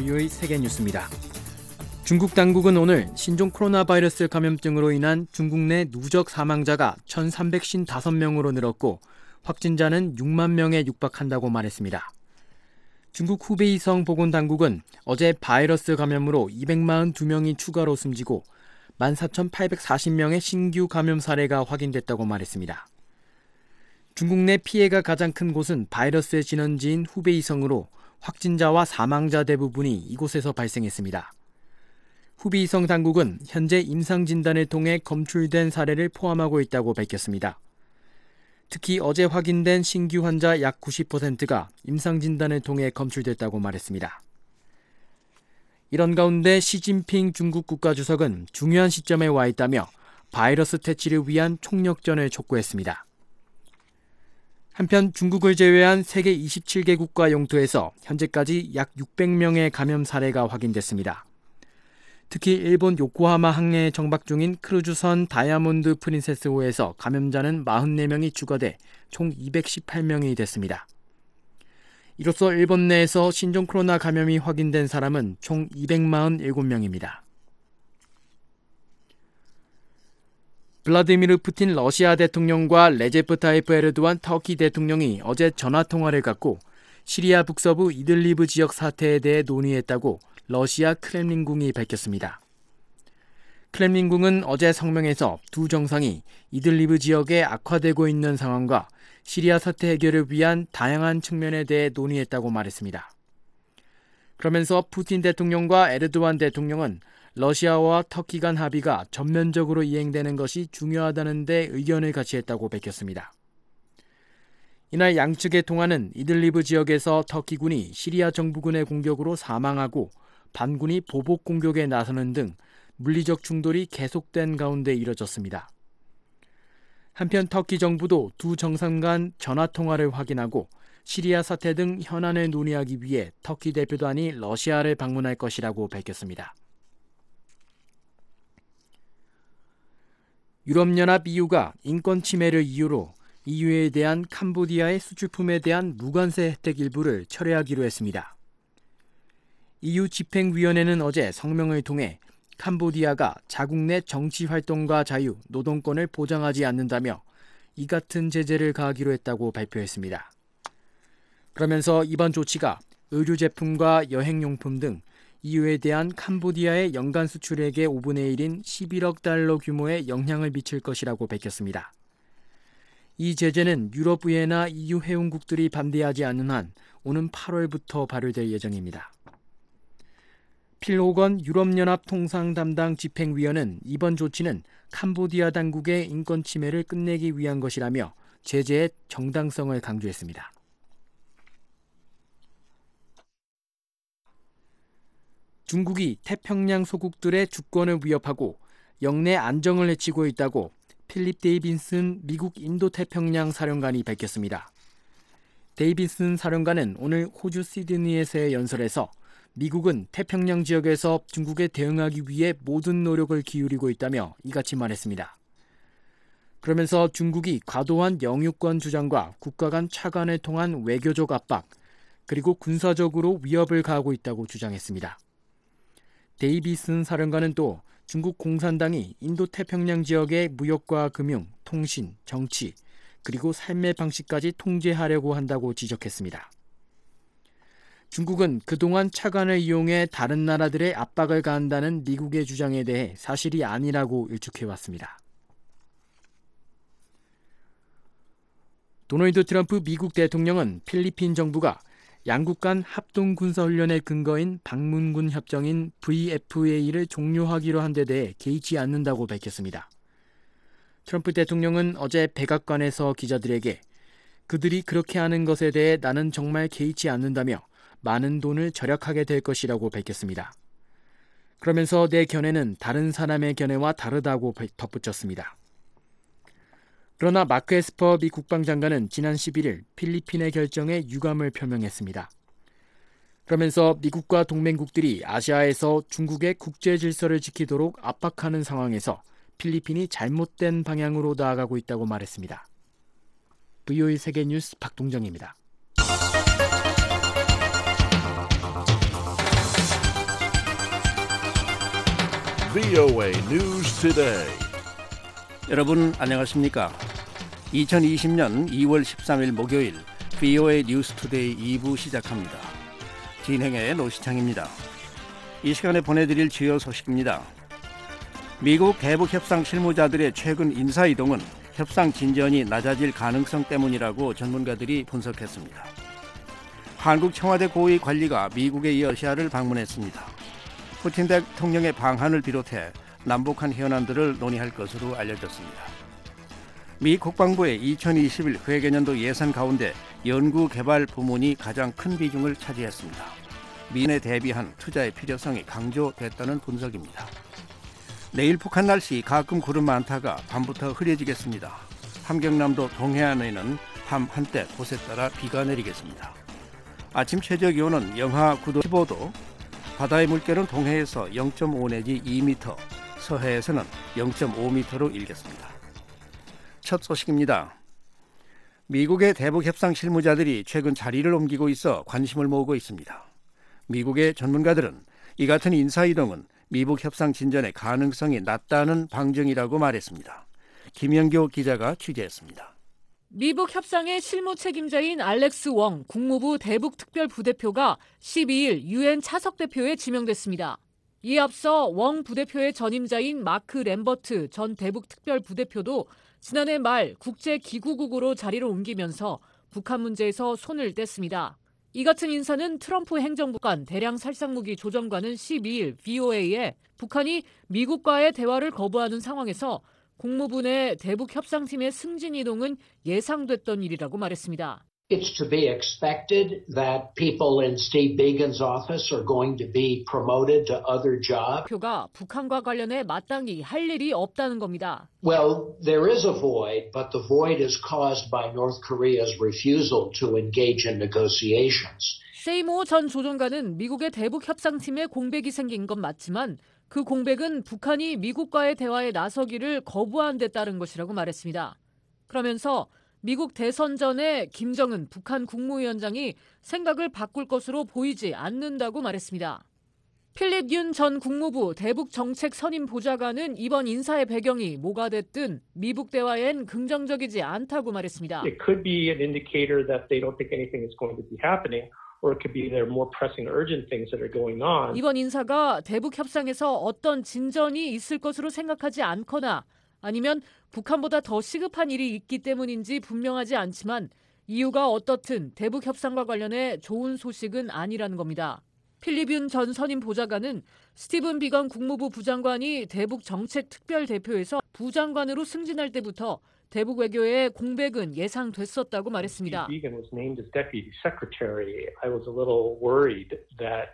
VO의 세계뉴스입니다. 중국 당국은 오늘 신종 코로나 바이러스 감염증으로 인한 중국 내 누적 사망자가 1,355명으로 늘었고 확진자는 6만 명에 육박한다고 말했습니다. 중국 후베이성 보건당국은 어제 바이러스 감염으로 242명이 추가로 숨지고 14,840명의 신규 감염 사례가 확인됐다고 말했습니다. 중국 내 피해가 가장 큰 곳은 바이러스의 진원지인 후베이성으로 확진자와 사망자 대부분이 이곳에서 발생했습니다. 후베이성 당국은 현재 임상진단을 통해 검출된 사례를 포함하고 있다고 밝혔습니다. 특히 어제 확인된 신규 환자 약 90%가 임상진단을 통해 검출됐다고 말했습니다. 이런 가운데 시진핑 중국 국가주석은 중요한 시점에 와 있다며 바이러스 퇴치를 위한 총력전을 촉구했습니다. 한편 중국을 제외한 세계 27개국과 영토에서 현재까지 약 600명의 감염 사례가 확인됐습니다. 특히 일본 요코하마 항해에 정박 중인 크루즈선 다이아몬드 프린세스호에서 감염자는 44명이 추가돼 총 218명이 됐습니다. 이로써 일본 내에서 신종 코로나 감염이 확인된 사람은 총 247명입니다. 블라디미르 푸틴 러시아 대통령과 레제프 타이프 에르도안 터키 대통령이 어제 전화통화를 갖고 시리아 북서부 이들리브 지역 사태에 대해 논의했다고 러시아 크렘린궁이 밝혔습니다. 크렘린궁은 어제 성명에서 두 정상이 이들리브 지역에 악화되고 있는 상황과 시리아 사태 해결을 위한 다양한 측면에 대해 논의했다고 말했습니다. 그러면서 푸틴 대통령과 에르도안 대통령은 러시아와 터키 간 합의가 전면적으로 이행되는 것이 중요하다는 데 의견을 같이 했다고 밝혔습니다. 이날 양측의 통화는 이들리브 지역에서 터키군이 시리아 정부군의 공격으로 사망하고 반군이 보복 공격에 나서는 등 물리적 충돌이 계속된 가운데 이뤄졌습니다. 한편 터키 정부도 두 정상 간 전화통화를 확인하고 시리아 사태 등 현안을 논의하기 위해 터키 대표단이 러시아를 방문할 것이라고 밝혔습니다. 유럽연합 EU가 인권 침해를 이유로 EU에 대한 캄보디아의 수출품에 대한 무관세 혜택 일부를 철회하기로 했습니다. EU 집행위원회는 어제 성명을 통해 캄보디아가 자국 내 정치활동과 자유, 노동권을 보장하지 않는다며 이 같은 제재를 가하기로 했다고 발표했습니다. 그러면서 이번 조치가 의류제품과 여행용품 등 EU에 대한 캄보디아의 연간 수출액의 5분의 1인 11억 달러 규모의 영향을 미칠 것이라고 밝혔습니다. 이 제재는 유럽의회나 EU 회원국들이 반대하지 않는 한 오는 8월부터 발효될 예정입니다. 필 호건 유럽연합 통상 담당 집행위원은 이번 조치는 캄보디아 당국의 인권 침해를 끝내기 위한 것이라며 제재의 정당성을 강조했습니다. 중국이 태평양 소국들의 주권을 위협하고 영내 안정을 해치고 있다고 필립 데이빈슨 미국 인도태평양 사령관이 밝혔습니다. 데이빈슨 사령관은 오늘 호주 시드니에서의 연설에서 미국은 태평양 지역에서 중국에 대응하기 위해 모든 노력을 기울이고 있다며 이같이 말했습니다. 그러면서 중국이 과도한 영유권 주장과 국가 간 차관을 통한 외교적 압박, 그리고 군사적으로 위협을 가하고 있다고 주장했습니다. 데이비슨 사령관은 또 중국 공산당이 인도태평양 지역의 무역과 금융, 통신, 정치, 그리고 삶의 방식까지 통제하려고 한다고 지적했습니다. 중국은 그동안 차관을 이용해 다른 나라들의 압박을 가한다는 미국의 주장에 대해 사실이 아니라고 일축해왔습니다. 도널드 트럼프 미국 대통령은 필리핀 정부가 양국 간 합동군사훈련의 근거인 방문군 협정인 VFA를 종료하기로 한 데 대해 개의치 않는다고 밝혔습니다. 트럼프 대통령은 어제 백악관에서 기자들에게 그들이 그렇게 하는 것에 대해 나는 정말 개의치 않는다며 많은 돈을 절약하게 될 것이라고 밝혔습니다. 그러면서 내 견해는 다른 사람의 견해와 다르다고 덧붙였습니다. 그러나 마크 에스퍼 미 국방장관은 지난 11일 필리핀의 결정에 유감을 표명했습니다. 그러면서 미국과 동맹국들이 아시아에서 중국의 국제 질서를 지키도록 압박하는 상황에서 필리핀이 잘못된 방향으로 나아가고 있다고 말했습니다. VO의 세계뉴스 박동정입니다. VOA News Today. 여러분 안녕하십니까? 2020년 2월 13일 목요일 VOA 뉴스 투데이 2부 시작합니다. 진행의 노시창입니다. 이 시간에 보내드릴 주요 소식입니다. 미국 대북 협상 실무자들의 최근 인사 이동은 협상 진전이 낮아질 가능성 때문이라고 전문가들이 분석했습니다. 한국 청와대 고위 관리가 미국에 이어 러시아를 방문했습니다. 푸틴 대통령의 방한을 비롯해 남북한 현안들을 논의할 것으로 알려졌습니다. 미 국방부의 2021 회계년도 예산 가운데 연구개발 부문이 가장 큰 비중을 차지했습니다. 미래에 대비한 투자의 필요성이 강조됐다는 분석입니다. 내일 북한 날씨 가끔 구름 많다가 밤부터 흐려지겠습니다. 함경남도 동해안에는 밤 한때 곳에 따라 비가 내리겠습니다. 아침 최저 기온은 영하 9도 15도, 바다의 물결은 동해에서 0.5 내지 2m, 서해에서는 0.5m로 일겠습니다. 첫 소식입니다. 미국의 대북 협상 실무자들이 최근 자리를 옮기고 있어 관심을 모으고 있습니다. 미국의 전문가들은 이 같은 인사 이동은 미북 협상 진전의 가능성이 낮다는 방증이라고 말했습니다. 김영교 기자가 취재했습니다. 미북 협상의 실무 책임자인 알렉스 웡 국무부 대북특별부대표가 12일 유엔 차석대표에 지명됐습니다. 이에 앞서 웡 부대표의 전임자인 마크 램버트 전 대북특별부대표도 지난해 말 국제기구국으로 자리를 옮기면서 북한 문제에서 손을 뗐습니다. 이 같은 인사는 트럼프 행정부 간 대량 살상무기 조정관은 12일 VOA에 북한이 미국과의 대화를 거부하는 상황에서 국무부 내 대북 협상팀의 승진 이동은 예상됐던 일이라고 말했습니다. It's to be expected that people in Steve Biegun's office are going to be promoted to other jobs. 표가 북한과 관련해 마땅히 할 일이 없다는 겁니다. Well, there is a void, but the void is caused by North Korea's refusal to engage in negotiations. 세이모 전 조정관은 미국의 대북 협상팀에 공백이 생긴 건 맞지만 그 공백은 북한이 미국과의 대화에 나서기를 거부한 데 따른 것이라고 말했습니다. 그러면서 미국 대선 전에 김정은 북한 국무위원장이 생각을 바꿀 것으로 보이지 않는다고 말했습니다. 필립 윤 전 국무부 대북정책 선임 보좌관은 이번 인사의 배경이 뭐가 됐든 미북 대화엔 긍정적이지 않다고 말했습니다. It could be an indicator that they don't think anything is going to be happening. Or it could be there are more pressing urgent things that are going on. 이번 인사가 대북 협상에서 어떤 진전이 있을 것으로 생각하지 않거나 아니면 북한보다 더 시급한 일이 있기 때문인지 분명하지 않지만 이유가 어떻든 대북 협상과 관련해 좋은 소식은 아니라는 겁니다. 필립 윤 전 선임 보좌관은 스티븐 비건 국무부 부장관이 대북 정책 특별 대표에서 부장관으로 승진할 때부터 대북 외교의 공백은 예상됐었다고 말했습니다. Biegun was named as deputy secretary. I was a little worried that,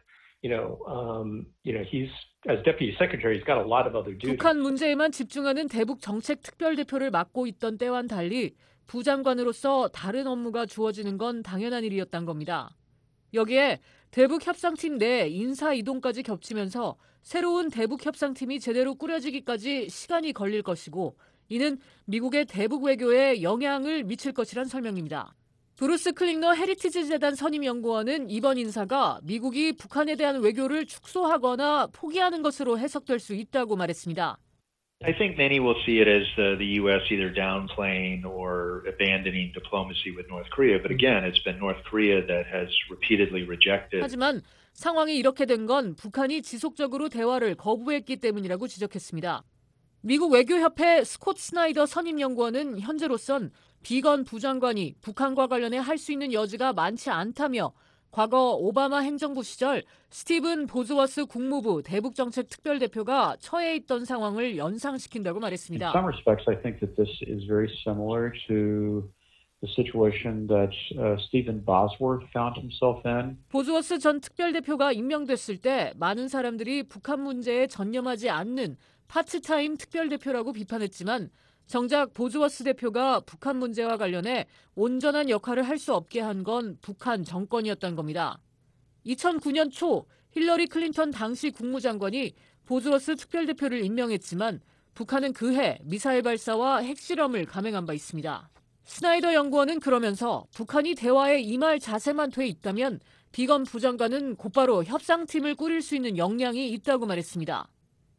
he's as deputy secretary, he's got a lot of other duties. 북한 문제에만 집중하는 대북 정책 특별 대표를 맡고 있던 때와는 달리 부장관으로서 다른 업무가 주어지는 건 당연한 일이었단 겁니다. 여기에 대북 협상팀 내 인사 이동까지 겹치면서 새로운 대북 협상팀이 제대로 꾸려지기까지 시간이 걸릴 것이고 이는 미국의 대북 외교에 영향을 미칠 것이란 설명입니다. 브루스 클링너 헤리티지 재단 선임 연구원은 이번 인사가 미국이 북한에 대한 외교를 축소하거나 포기하는 것으로 해석될 수 있다고 말했습니다. I think many will see it as the U.S. either downplaying or abandoning diplomacy with North Korea. But again, it's been North Korea that has repeatedly rejected. 하지만 상황이 이렇게 된 건 북한이 지속적으로 대화를 거부했기 때문이라고 지적했습니다. 미국 외교협회 스콧 스나이더 선임연구원은 현재로선 비건 부장관이 북한과 관련해 할 수 있는 여지가 많지 않다며 과거 오바마 행정부 시절 스티븐 보즈워스 국무부 대북정책 특별대표가 처해 있던 상황을 연상시킨다고 말했습니다. In some respects, I think that this is very similar to the situation that Stephen Bosworth found himself in. 보즈워스 전 특별대표가 임명됐을 때 많은 사람들이 북한 문제에 전념하지 않는 파트타임 특별대표라고 비판했지만 정작 보즈워스 대표가 북한 문제와 관련해 온전한 역할을 할 수 없게 한 건 북한 정권이었던 겁니다. 2009년 초 힐러리 클린턴 당시 국무장관이 보즈워스 특별대표를 임명했지만 북한은 그해 미사일 발사와 핵실험을 감행한 바 있습니다. 스나이더 연구원은 그러면서 북한이 대화에 임할 자세만 돼 있다면 비건 부장관은 곧바로 협상팀을 꾸릴 수 있는 역량이 있다고 말했습니다.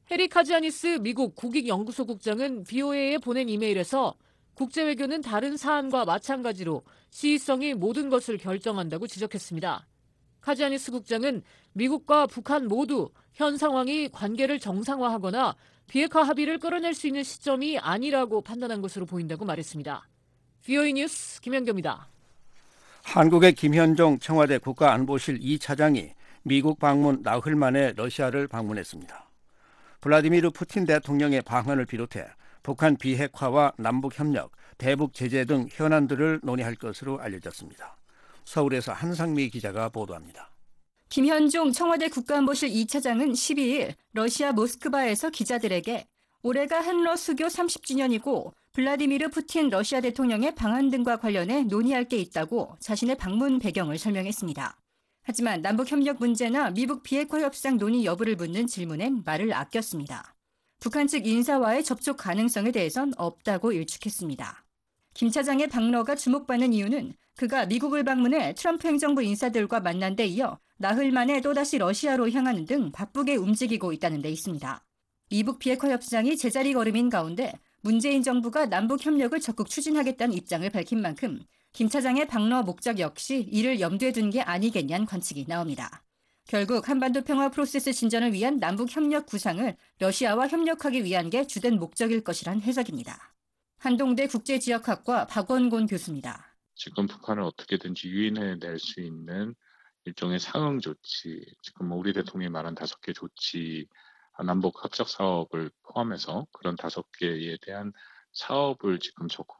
해리 카지아니스 미국 국익연구소 국장은 VOA에 보낸 이메일에서 국제외교는 다른 사안과 마찬가지로 시의성이 모든 것을 결정한다고 지적했습니다. 카지아니스 국장은 미국과 북한 모두 현 상황이 관계를 정상화하거나 비핵화 합의를 끌어낼 수 있는 시점이 아니라고 판단한 것으로 보인다고 말했습니다. VOA 뉴스 김현경입니다. 한국의 김현종 청와대 국가안보실 2차장이 미국 방문 나흘 만에 러시아를 방문했습니다. 블라디미르 푸틴 대통령의 방한을 비롯해 북한 비핵화와 남북협력, 대북 제재 등 현안들을 논의할 것으로 알려졌습니다. 서울에서 한상미 기자가 보도합니다. 김현종 청와대 국가안보실 2차장은 12일 러시아 모스크바에서 기자들에게 올해가 한러 수교 30주년이고 블라디미르 푸틴 러시아 대통령의 방한 등과 관련해 논의할 게 있다고 자신의 방문 배경을 설명했습니다. 하지만 남북협력 문제나 미북 비핵화 협상 논의 여부를 묻는 질문엔 말을 아꼈습니다. 북한 측 인사와의 접촉 가능성에 대해선 없다고 일축했습니다. 김 차장의 방러가 주목받는 이유는 그가 미국을 방문해 트럼프 행정부 인사들과 만난 데 이어 나흘 만에 또다시 러시아로 향하는 등 바쁘게 움직이고 있다는 데 있습니다. 미북 비핵화 협상이 제자리 걸음인 가운데 문재인 정부가 남북 협력을 적극 추진하겠다는 입장을 밝힌 만큼 김 차장의 방러 목적 역시 이를 염두에 둔 게 아니겠냐는 관측이 나옵니다. 결국 한반도 평화 프로세스 진전을 위한 남북 협력 구상을 러시아와 협력하기 위한 게 주된 목적일 것이란 해석입니다. 한동대 국제지역학과 박원곤 교수입니다. 지금 북한을 어떻게든지 유인해낼 수 있는 일종의 상응 조치, 지금 우리 대통령이 말한 5개 조치, 남북 협력 사업을 포함해서 그런 5개에 대한 사업을 지금 적극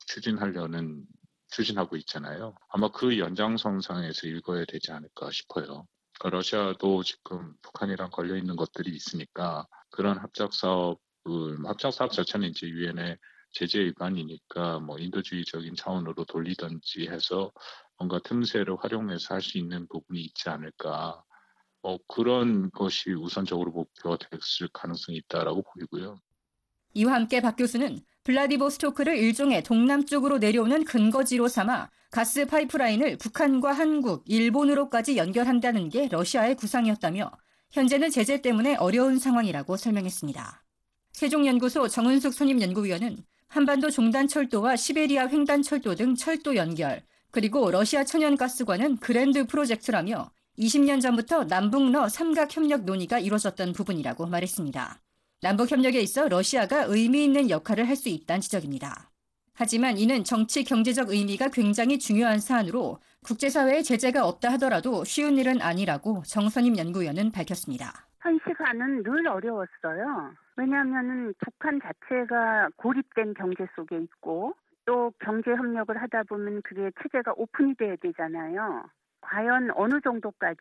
추진하고 있잖아요. 아마 그 연장선상에서 읽어야 되지 않을까 싶어요. 그러니까 러시아도 지금 북한이랑 걸려 있는 것들이 있으니까 그런 합작 사업 자체는 이제 유엔의 제재 위반이니까 인도주의적인 차원으로 돌리든지 해서 뭔가 틈새를 활용해서 할 수 있는 부분이 있지 않을까. 그런 것이 우선적으로 목표가 됐을 가능성이 있다라고 보이고요. 이와 함께 박 교수는 블라디보스토크를 일종의 동남쪽으로 내려오는 근거지로 삼아 가스 파이프라인을 북한과 한국, 일본으로까지 연결한다는 게 러시아의 구상이었다며 현재는 제재 때문에 어려운 상황이라고 설명했습니다. 세종연구소 정은숙 선임연구위원은 한반도 종단철도와 시베리아 횡단철도 등 철도 연결, 그리고 러시아 천연가스관은 그랜드 프로젝트라며 20년 전부터 남북러 삼각협력 논의가 이루어졌던 부분이라고 말했습니다. 남북협력에 있어 러시아가 의미 있는 역할을 할 수 있다는 지적입니다. 하지만 이는 정치 경제적 의미가 굉장히 중요한 사안으로 국제사회의 제재가 없다 하더라도 쉬운 일은 아니라고 정선임 연구위원은 밝혔습니다. 현 시간은 늘 어려웠어요. 왜냐하면 북한 자체가 고립된 경제 속에 있고 또 경제협력을 하다 보면 그게 체제가 오픈이 돼야 되잖아요. 과연 어느 정도까지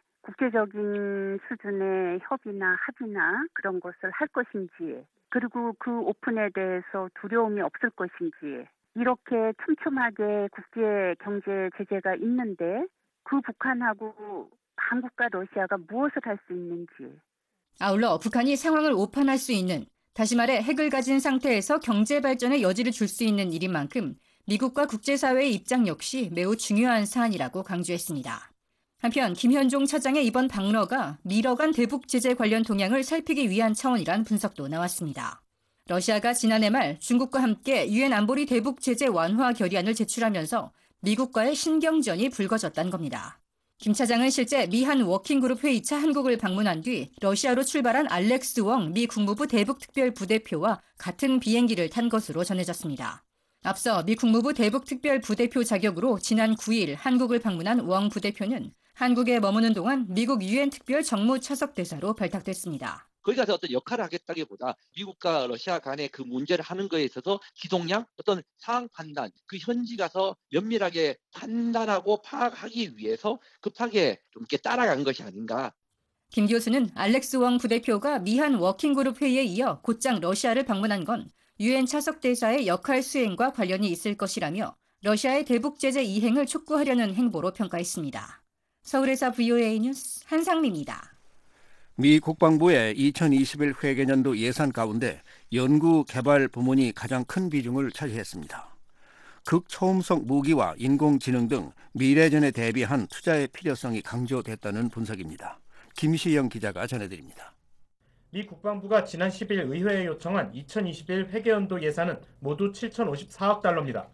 국제적인 수준의 협의나 합의나 그런 것을 할 것인지, 그리고 그 오픈에 대해서 두려움이 없을 것인지, 이렇게 촘촘하게 국제 경제 제재가 있는데 그 북한하고 한국과 러시아가 무엇을 할 수 있는지. 아울러 북한이 상황을 오판할 수 있는, 다시 말해 핵을 가진 상태에서 경제 발전의 여지를 줄 수 있는 일인 만큼 미국과 국제사회의 입장 역시 매우 중요한 사안이라고 강조했습니다. 한편 김현종 차장의 이번 방러가 미러 간 대북 제재 관련 동향을 살피기 위한 차원이란 분석도 나왔습니다. 러시아가 지난해 말 중국과 함께 유엔 안보리 대북 제재 완화 결의안을 제출하면서 미국과의 신경전이 불거졌다는 겁니다. 김 차장은 실제 미한 워킹그룹 회의차 한국을 방문한 뒤 러시아로 출발한 알렉스 웡 미 국무부 대북특별부대표와 같은 비행기를 탄 것으로 전해졌습니다. 앞서 미 국무부 대북특별부대표 자격으로 지난 9일 한국을 방문한 웡 부대표는 한국에 머무는 동안 미국 유엔 특별 정무 차석대사로 발탁됐습니다. 거기 가서 어떤 역할을 하겠다기보다 미국과 러시아 간의 그 문제를 하는 거에 있어서 기동량, 어떤 상황 판단, 그 현지 가서 면밀하게 판단하고 파악하기 위해서 급하게 좀 이렇게 따라간 것이 아닌가. 김 교수는 알렉스 웡 부대표가 미한 워킹그룹 회의에 이어 곧장 러시아를 방문한 건 유엔 차석대사의 역할 수행과 관련이 있을 것이라며 러시아의 대북 제재 이행을 촉구하려는 행보로 평가했습니다. 서울에서 VOA 뉴스 한상미입니다. 미 국방부의 2021 회계년도 예산 가운데 연구 개발 부문이 가장 큰 비중을 차지했습니다. 극초음속 무기와 인공지능 등 미래전에 대비한 투자의 필요성이 강조됐다는 분석입니다. 김시영 기자가 전해드립니다. 미 국방부가 지난 10일 의회에 요청한 2021 회계연도 예산은 모두 7,054억 달러입니다.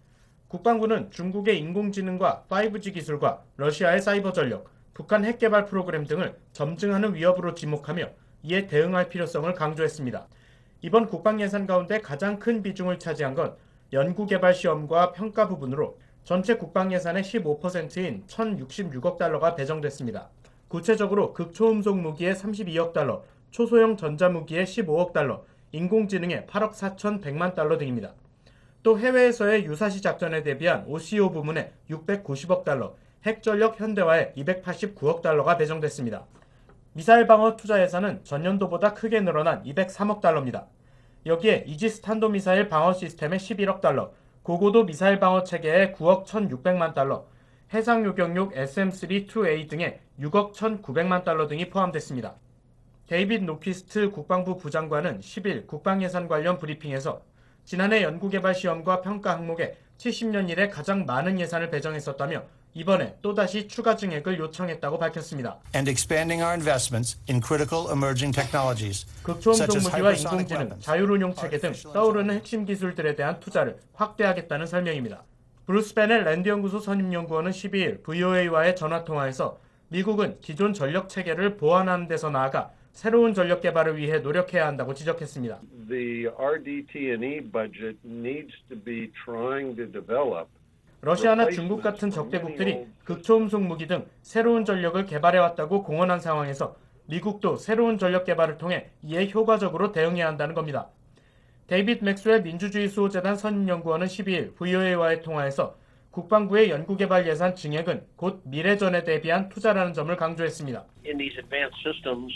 국방부는 중국의 인공지능과 5G 기술과 러시아의 사이버 전력, 북한 핵 개발 프로그램 등을 점증하는 위협으로 지목하며 이에 대응할 필요성을 강조했습니다. 이번 국방 예산 가운데 가장 큰 비중을 차지한 건 연구개발 시험과 평가 부분으로 전체 국방 예산의 15%인 1,066억 달러가 배정됐습니다. 구체적으로 극초음속 무기에 32억 달러, 초소형 전자무기에 15억 달러, 인공지능에 8억 4,100만 달러 등입니다. 또 해외에서의 유사시 작전에 대비한 OCO 부문에 690억 달러, 핵전력 현대화에 289억 달러가 배정됐습니다. 미사일 방어 투자 예산은 전년도보다 크게 늘어난 203억 달러입니다. 여기에 이지스 탄도미사일 방어 시스템에 11억 달러, 고고도 미사일 방어 체계에 9억 1,600만 달러, 해상 요격용 SM-3-2A 등에 6억 1,900만 달러 등이 포함됐습니다. 데이빗 노퀴스트 국방부 부장관은 10일 국방예산 관련 브리핑에서 지난해 연구개발 시험과 평가 항목에 70년 이래 가장 많은 예산을 배정했었다며 이번에 또다시 추가 증액을 요청했다고 밝혔습니다. And expanding our investments in critical emerging technologies. 극초음속 무기와 인공지능, 자율운용 체계 등 떠오르는 핵심 기술들에 대한 투자를 확대하겠다는 설명입니다. 브루스 베넬 랜드연구소 선임연구원은 12일 VOA와의 전화통화에서 미국은 기존 전력 체계를 보완하는 데서 나아가 새로운 전력 개발을 위해 노력해야 한다고 지적했습니다. The RDT&E budget needs to be trying to develop. 러시아나 중국 같은 적대국들이 극초음속 무기 등 새로운 전력을 개발해왔다고 공언한 상황에서 미국도 새로운 전력 개발을 통해 이에 효과적으로 대응해야 한다는 겁니다. 데이빗 맥스웰 민주주의 수호재단 선임연구원은 12일 VOA와의 통화에서 국방부의 연구개발 예산 증액은 곧 미래전에 대비한 투자라는 점을 강조했습니다. In these advanced systems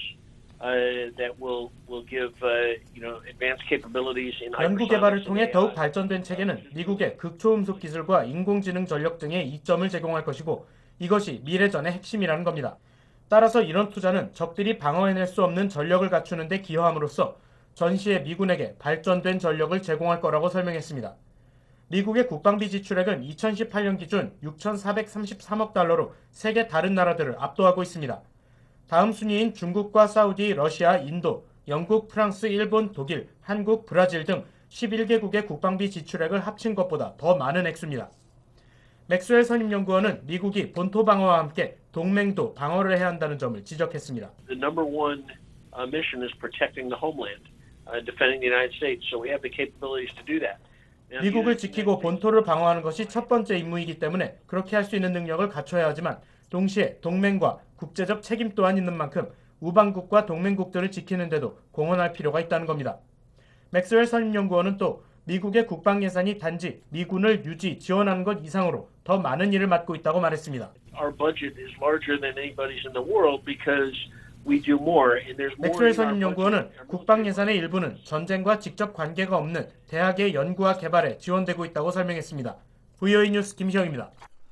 that will give advanced capabilities in 연구 개발을 통해 더욱 발전된 체계는 미국의 극초음속 기술과 인공지능 전력 등의 이점을 제공할 것이고 이것이 미래전의 핵심이라는 겁니다. 따라서 이런 투자는 적들이 방어해낼 수 없는 전력을 갖추는 데 기여함으로써 전시에 미군에게 발전된 전력을 제공할 거라고 설명했습니다. 미국의 국방비 지출액은 2018년 기준 6,433억 달러로 세계 다른 나라들을 압도하고 있습니다. 다음 순위인 중국과 사우디, 러시아, 인도, 영국, 프랑스, 일본, 독일, 한국, 브라질 등 11개국의 국방비 지출액을 합친 것보다 더 많은 액수입니다. 맥스웰 선임연구원은 미국이 본토 방어와 함께 동맹도 방어를 해야 한다는 점을 지적했습니다. The number one mission is protecting the homeland, defending the United States. So we have the capabilities to do that. 미국을 지키고 본토를 방어하는 것이 첫 번째 임무이기 때문에 그렇게 할 수 있는 능력을 갖춰야 하지만 동시에 동맹과 국제적 책임 또한 있는 만큼 우방국과 동맹국들을 지키는 데도 공헌할 필요가 있다는 겁니다. 맥스웰 선임연구원은 또 미국의 국방 예산이 단지 미군을 유지, 지원하는 것 이상으로 더 많은 일을 맡고 있다고 말했습니다. Our budget is larger than anybody's in the world because we do more and there's more. 맥스웰 선임연구원은 국방 예산의 일부는 전쟁과 직접 관계가 없는 대학의 연구와 개발에 지원되고 있다고 설명했습니다. VOA 뉴스 김시영입니다.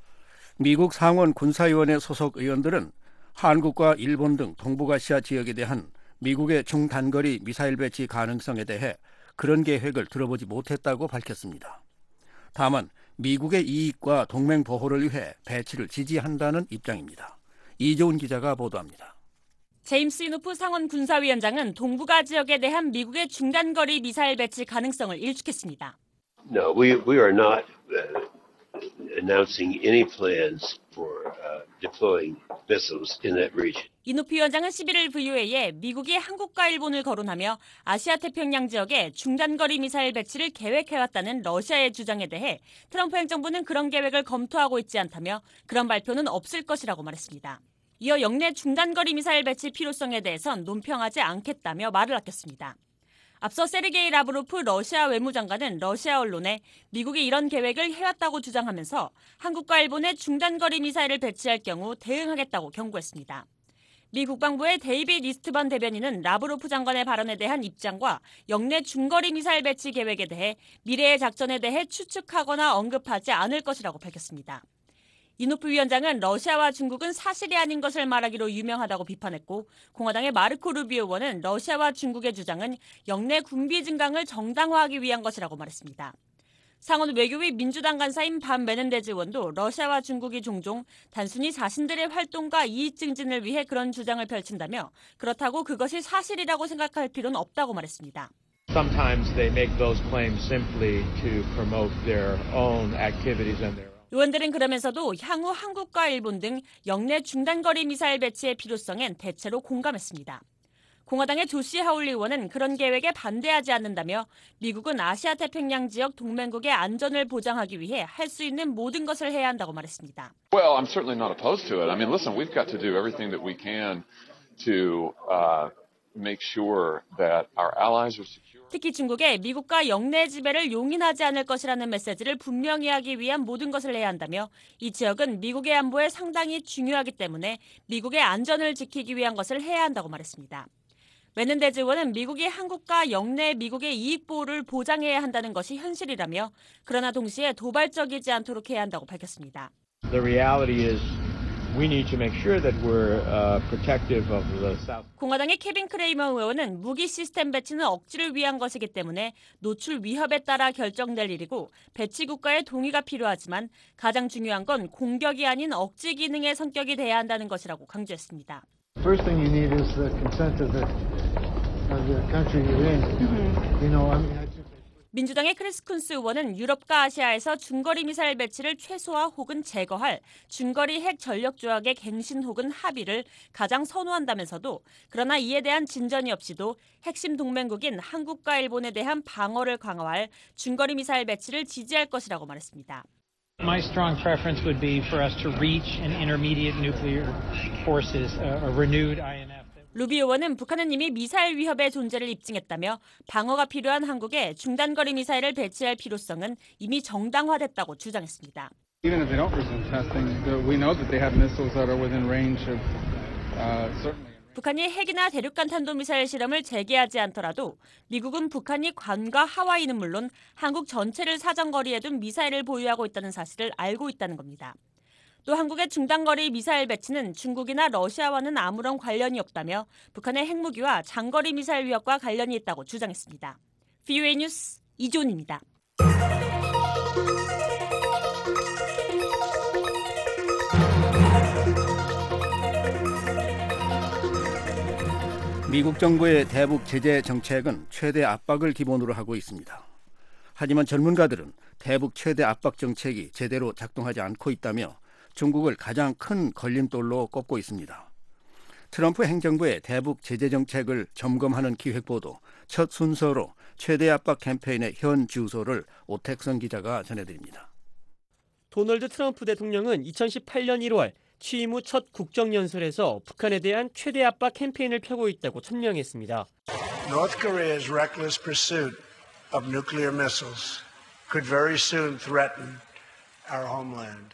미국 상원 군사위원회 소속 의원들은 한국과 일본 등 동북아시아 지역에 대한 미국의 중단거리 미사일 배치 가능성에 대해 그런 계획을 들어보지 못했다고 밝혔습니다. 다만 미국의 이익과 동맹 보호를 위해 배치를 지지한다는 입장입니다. 이조은 기자가 보도합니다. 제임스 이노프 상원 군사위원장은 동북아 지역에 대한 미국의 중단거리 미사일 배치 가능성을 일축했습니다. No, we are not announcing any plans for deploying missiles in that region. 이노프 위원장은 11일 VOA에 미국이 한국과 일본을 거론하며 아시아 태평양 지역에 중단거리 미사일 배치를 계획해왔다는 러시아의 주장에 대해 트럼프 행정부는 그런 계획을 검토하고 있지 않다며 그런 발표는 없을 것이라고 말했습니다. 이어 영내 중단거리 미사일 배치 필요성에 대해선 논평하지 않겠다며 말을 아꼈습니다. 앞서 세르게이 라브로프 러시아 외무장관은 러시아 언론에 미국이 이런 계획을 해왔다고 주장하면서 한국과 일본에 중단거리 미사일을 배치할 경우 대응하겠다고 경고했습니다. 미 국방부의 데이빗 이스트번 대변인은 라브로프 장관의 발언에 대한 입장과 영내 중거리 미사일 배치 계획에 대해 미래의 작전에 대해 추측하거나 언급하지 않을 것이라고 밝혔습니다. 이노프 위원장은 러시아와 중국은 사실이 아닌 것을 말하기로 유명하다고 비판했고 공화당의 마르코 루비오 의원은 러시아와 중국의 주장은 영내 군비 증강을 정당화하기 위한 것이라고 말했습니다. 상원 외교위 민주당 간사인 반 메넨데즈 의원도 러시아와 중국이 종종 단순히 자신들의 활동과 이익 증진을 위해 그런 주장을 펼친다며 그렇다고 그것이 사실이라고 생각할 필요는 없다고 말했습니다. Sometimes they make those claims simply to promote their own activities and their 의원들은 그러면서도 향후 한국과 일본 등 영내 중단거리 미사일 배치의 필요성엔 대체로 공감했습니다. 공화당의 조시 하울리 의원은 그런 계획에 반대하지 않는다며 미국은 아시아 태평양 지역 동맹국의 안전을 보장하기 위해 할 수 있는 모든 것을 해야 한다고 말했습니다. Well, I'm certainly not opposed to it. I mean, listen, we've got to do everything that we can to make sure that our allies are secure. 특히 중국에 미국과 영내 지배를 용인하지 않을 것이라는 메시지를 분명히 하기 위한 모든 것을 해야 한다며 이 지역은 미국의 안보에 상당히 중요하기 때문에 미국의 안전을 지키기 위한 것을 해야 한다고 말했습니다. 메넨데즈 의원은 미국이 한국과 영내 미국의 이익 보호를 보장해야 한다는 것이 현실이라며 그러나 동시에 도발적이지 않도록 해야 한다고 밝혔습니다. The reality is we need to make sure that we're protective of the South. 공화당의 케빈 크레이머 의원은 무기 시스템 배치는 억지를 위한 것이기 때문에 노출 위협에 따라 결정될 일이고 배치 국가의 동의가 필요하지만 가장 중요한 건 공격이 아닌 억지 기능의 성격이 돼야 한다는 것이라고 강조했습니다. First thing you need is the consent of the country you're in. You know, I mean, 민주당의 크리스 쿤스 의원은 유럽과 아시아에서 중거리 미사일 배치를 최소화 혹은 제거할 중거리 핵 전력 조약의 갱신 혹은 합의를 가장 선호한다면서도 그러나 이에 대한 진전이 없이도 핵심 동맹국인 한국과 일본에 대한 방어를 강화할 중거리 미사일 배치를 지지할 것이라고 말했습니다. My strong preference would be for us to reach an intermediate nuclear forces, a renewed INF. 루비 의원은 북한은 이미 미사일 위협의 존재를 입증했다며 방어가 필요한 한국에 중단거리 미사일을 배치할 필요성은 이미 정당화됐다고 주장했습니다. Even if they don't resume testing, we know that they have missiles that are within range of certainly. 북한이 핵이나 대륙간 탄도미사일 실험을 재개하지 않더라도 미국은 북한이 괌과 하와이는 물론 한국 전체를 사정거리에 둔 미사일을 보유하고 있다는 사실을 알고 있다는 겁니다. 또 한국의 중단거리 미사일 배치는 중국이나 러시아와는 아무런 관련이 없다며 북한의 핵무기와 장거리 미사일 위협과 관련이 있다고 주장했습니다. VOA 뉴스 이존입니다. 미국 정부의 대북 제재 정책은 최대 압박을 기본으로 하고 있습니다. 하지만 전문가들은 대북 최대 압박 정책이 제대로 작동하지 않고 있다며 중국을 가장 큰 걸림돌로 꼽고 있습니다. 트럼프 행정부의 대북 제재 정책을 점검하는 기획보도 첫 순서로 최대 압박 캠페인의 현 주소를 오택선 기자가 전해드립니다. 도널드 트럼프 대통령은 2018년 1월 취임 후 첫 국정연설에서 북한에 대한 최대 압박 캠페인을 펴고 있다고 천명했습니다. North Korea's reckless pursuit of nuclear missiles could very soon threaten our homeland.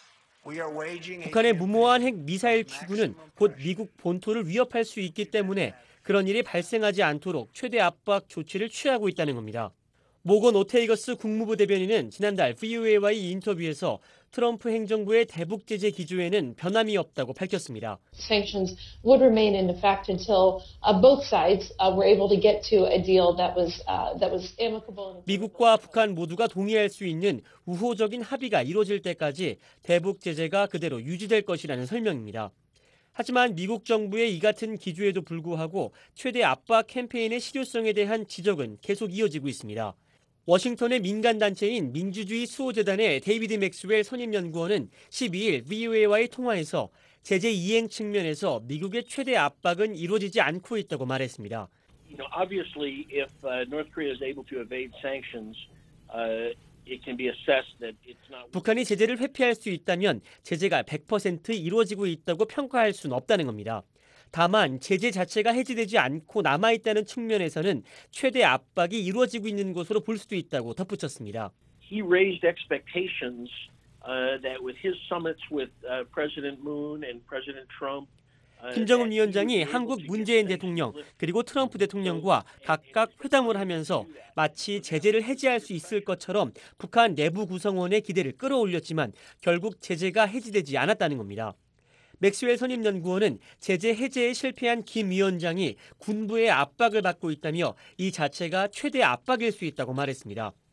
북한의 무모한 핵 미사일 추구는 곧 미국 본토를 위협할 수 있기 때문에 그런 일이 발생하지 않도록 최대 압박 조치를 취하고 있다는 겁니다. 모건 오테이거스 국무부 대변인은 지난달 VOA와의 인터뷰에서 트럼프 행정부의 대북 제재 기조에는 변함이 없다고 밝혔습니다. Sanctions would remain in effect until both sides were able to get to a deal that was amicable. 미국과 북한 모두가 동의할 수 있는 우호적인 합의가 이루어질 때까지 대북 제재가 그대로 유지될 것이라는 설명입니다. 하지만 미국 정부의 이 같은 기조에도 불구하고 최대 압박 캠페인의 실효성에 대한 지적은 계속 이어지고 있습니다. 워싱턴의 민간단체인 민주주의 수호재단의 데이비드 맥스웰 선임연구원은 12일 VOA와의 통화에서 제재 이행 측면에서 미국의 최대 압박은 이루어지지 않고 있다고 말했습니다. Obviously, if North Korea is able to evade sanctions, it can be assessed that it's not. 북한이 제재를 회피할 수 있다면 제재가 100% 이루어지고 있다고 평가할 수는 없다는 겁니다. 다만 제재 자체가 해지되지 않고 남아있다는 측면에서는 최대 압박이 이루어지고 있는 것으로 볼 수도 있다고 덧붙였습니다. He raised expectations that with his summits with President Moon and President Trump. 김정은 위원장이 한국 문재인 대통령 그리고 트럼프 대통령과 각각 회담을 하면서 마치 제재를 해제할 수 있을 것처럼 북한 내부 구성원의 기대를 끌어올렸지만 결국 제재가 해지되지 않았다는 겁니다. 맥스웰 선임연구원은 제재 해제에 실패한 김 위원장이 군부의 압박을 받고 있다며 이 자체가 최대 압박일 수 있다고 말했습니다.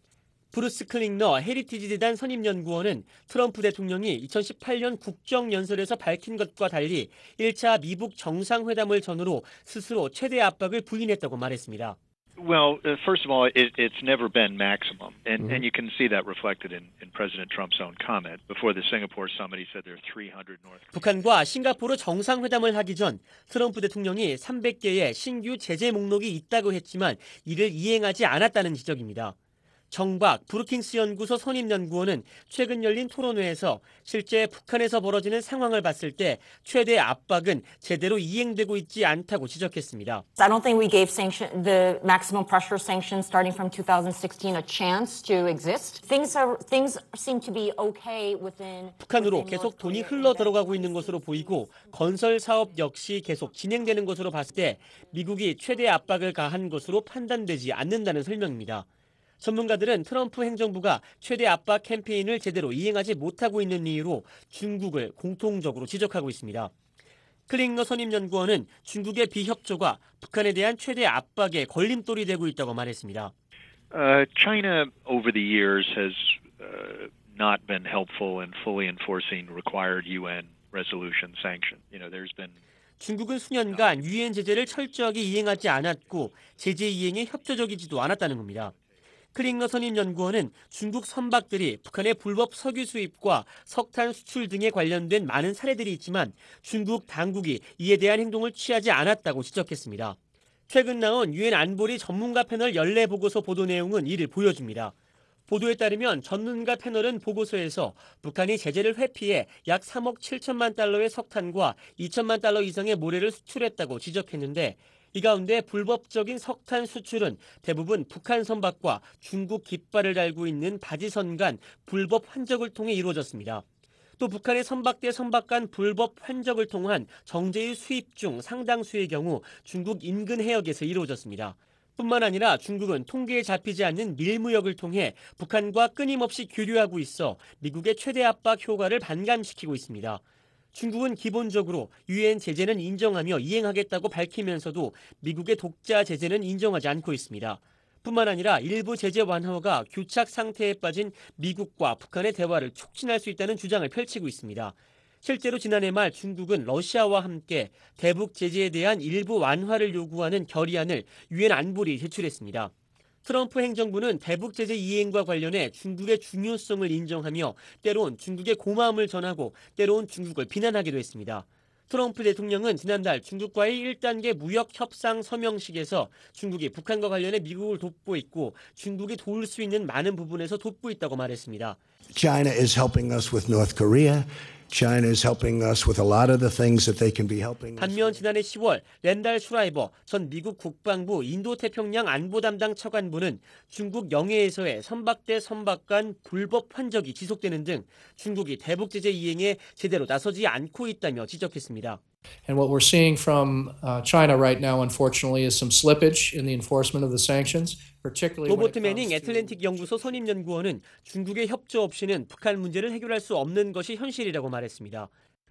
브루스 클링너 헤리티지 재단 선임연구원은 트럼프 대통령이 2018년 국정연설에서 밝힌 것과 달리 1차 미북 정상회담을 전후로 스스로 최대 압박을 부인했다고 말했습니다. Well, first of all, it's never been maximum, and you can see that reflected in President Trump's own comment. Before the Singapore summit, he said there are 300 North Korean. 북한과 싱가포르 정상회담을 하기 전 트럼프 대통령이 300개의 신규 제재 목록이 있다고 했지만 이를 이행하지 않았다는 지적입니다. 정박 브루킹스 연구소 선임연구원은 최근 열린 토론회에서 실제 북한에서 벌어지는 상황을 봤을 때 최대 압박은 제대로 이행되고 있지 않다고 지적했습니다. I don't think we gave the maximum pressure sanctions starting from 2016 a chance to exist. Things seem to be okay within. 북한으로 계속 돈이 흘러 들어가고 있는 것으로 보이고 건설 사업 역시 계속 진행되는 것으로 봤을 때 미국이 최대 압박을 가한 것으로 판단되지 않는다는 설명입니다. 전문가들은 트럼프 행정부가 최대 압박 캠페인을 제대로 이행하지 못하고 있는 이유로 중국을 공통적으로 지적하고 있습니다. 클링너 선임연구원은 중국의 비협조가 북한에 대한 최대 압박에 걸림돌이 되고 있다고 말했습니다. China over the years has not been helpful in fully enforcing required UN resolution sanction. There's been 중국은 수년간 유엔 제재를 철저하게 이행하지 않았고 제재 이행에 협조적이지도 않았다는 겁니다. 클링너 선임연구원은 중국 선박들이 북한의 불법 석유 수입과 석탄 수출 등에 관련된 많은 사례들이 있지만 중국 당국이 이에 대한 행동을 취하지 않았다고 지적했습니다. 최근 나온 유엔 안보리 전문가 패널 연례 보고서 보도 내용은 이를 보여줍니다. 보도에 따르면 전문가 패널은 보고서에서 북한이 제재를 회피해 약 3억 7천만 달러의 석탄과 2천만 달러 이상의 모래를 수출했다고 지적했는데 이 가운데 불법적인 석탄 수출은 대부분 북한 선박과 중국 깃발을 달고 있는 바지선 간 불법 환적을 통해 이루어졌습니다. 또 북한의 선박 대 선박 간 불법 환적을 통한 정제유 수입 중 상당수의 경우 중국 인근 해역에서 이루어졌습니다. 뿐만 아니라 중국은 통계에 잡히지 않는 밀무역을 통해 북한과 끊임없이 교류하고 있어 미국의 최대 압박 효과를 반감시키고 있습니다. 중국은 기본적으로 유엔 제재는 인정하며 이행하겠다고 밝히면서도 미국의 독자 제재는 인정하지 않고 있습니다. 뿐만 아니라 일부 제재 완화가 교착 상태에 빠진 미국과 북한의 대화를 촉진할 수 있다는 주장을 펼치고 있습니다. 실제로 지난해 말 중국은 러시아와 함께 대북 제재에 대한 일부 완화를 요구하는 결의안을 유엔 안보리에 제출했습니다. 트럼프 행정부는 대북 제재 이행과 관련해 중국의 중요성을 인정하며 때론 중국의 고마움을 전하고 때론 중국을 비난하기도 했습니다. 트럼프 대통령은 지난달 중국과의 1단계 무역 협상 서명식에서 중국이 북한과 관련해 미국을 돕고 있고 중국이 도울 수 있는 많은 부분에서 돕고 있다고 말했습니다. China is helping us with North Korea. China is helping us with a lot of the things that they can be helping us. 반면 지난해 10월 랜달 슈라이버 전 미국 국방부 인도태평양 안보 담당 차관보는 중국 영해에서의 선박 대 선박 간 불법 환적이 지속되는 등 중국이 대북 제재 이행에 제대로 나서지 않고 있다며 지적했습니다. And what we're seeing from China right now, unfortunately, is some slippage in the enforcement of the sanctions, particularly when it 로버트 comes 매닝 애틀랜틱 연구소 선임연구원은 중국의 협조 없이는 북한 문제를 해결할 수 없는 것이 현실이라고 말했습니다.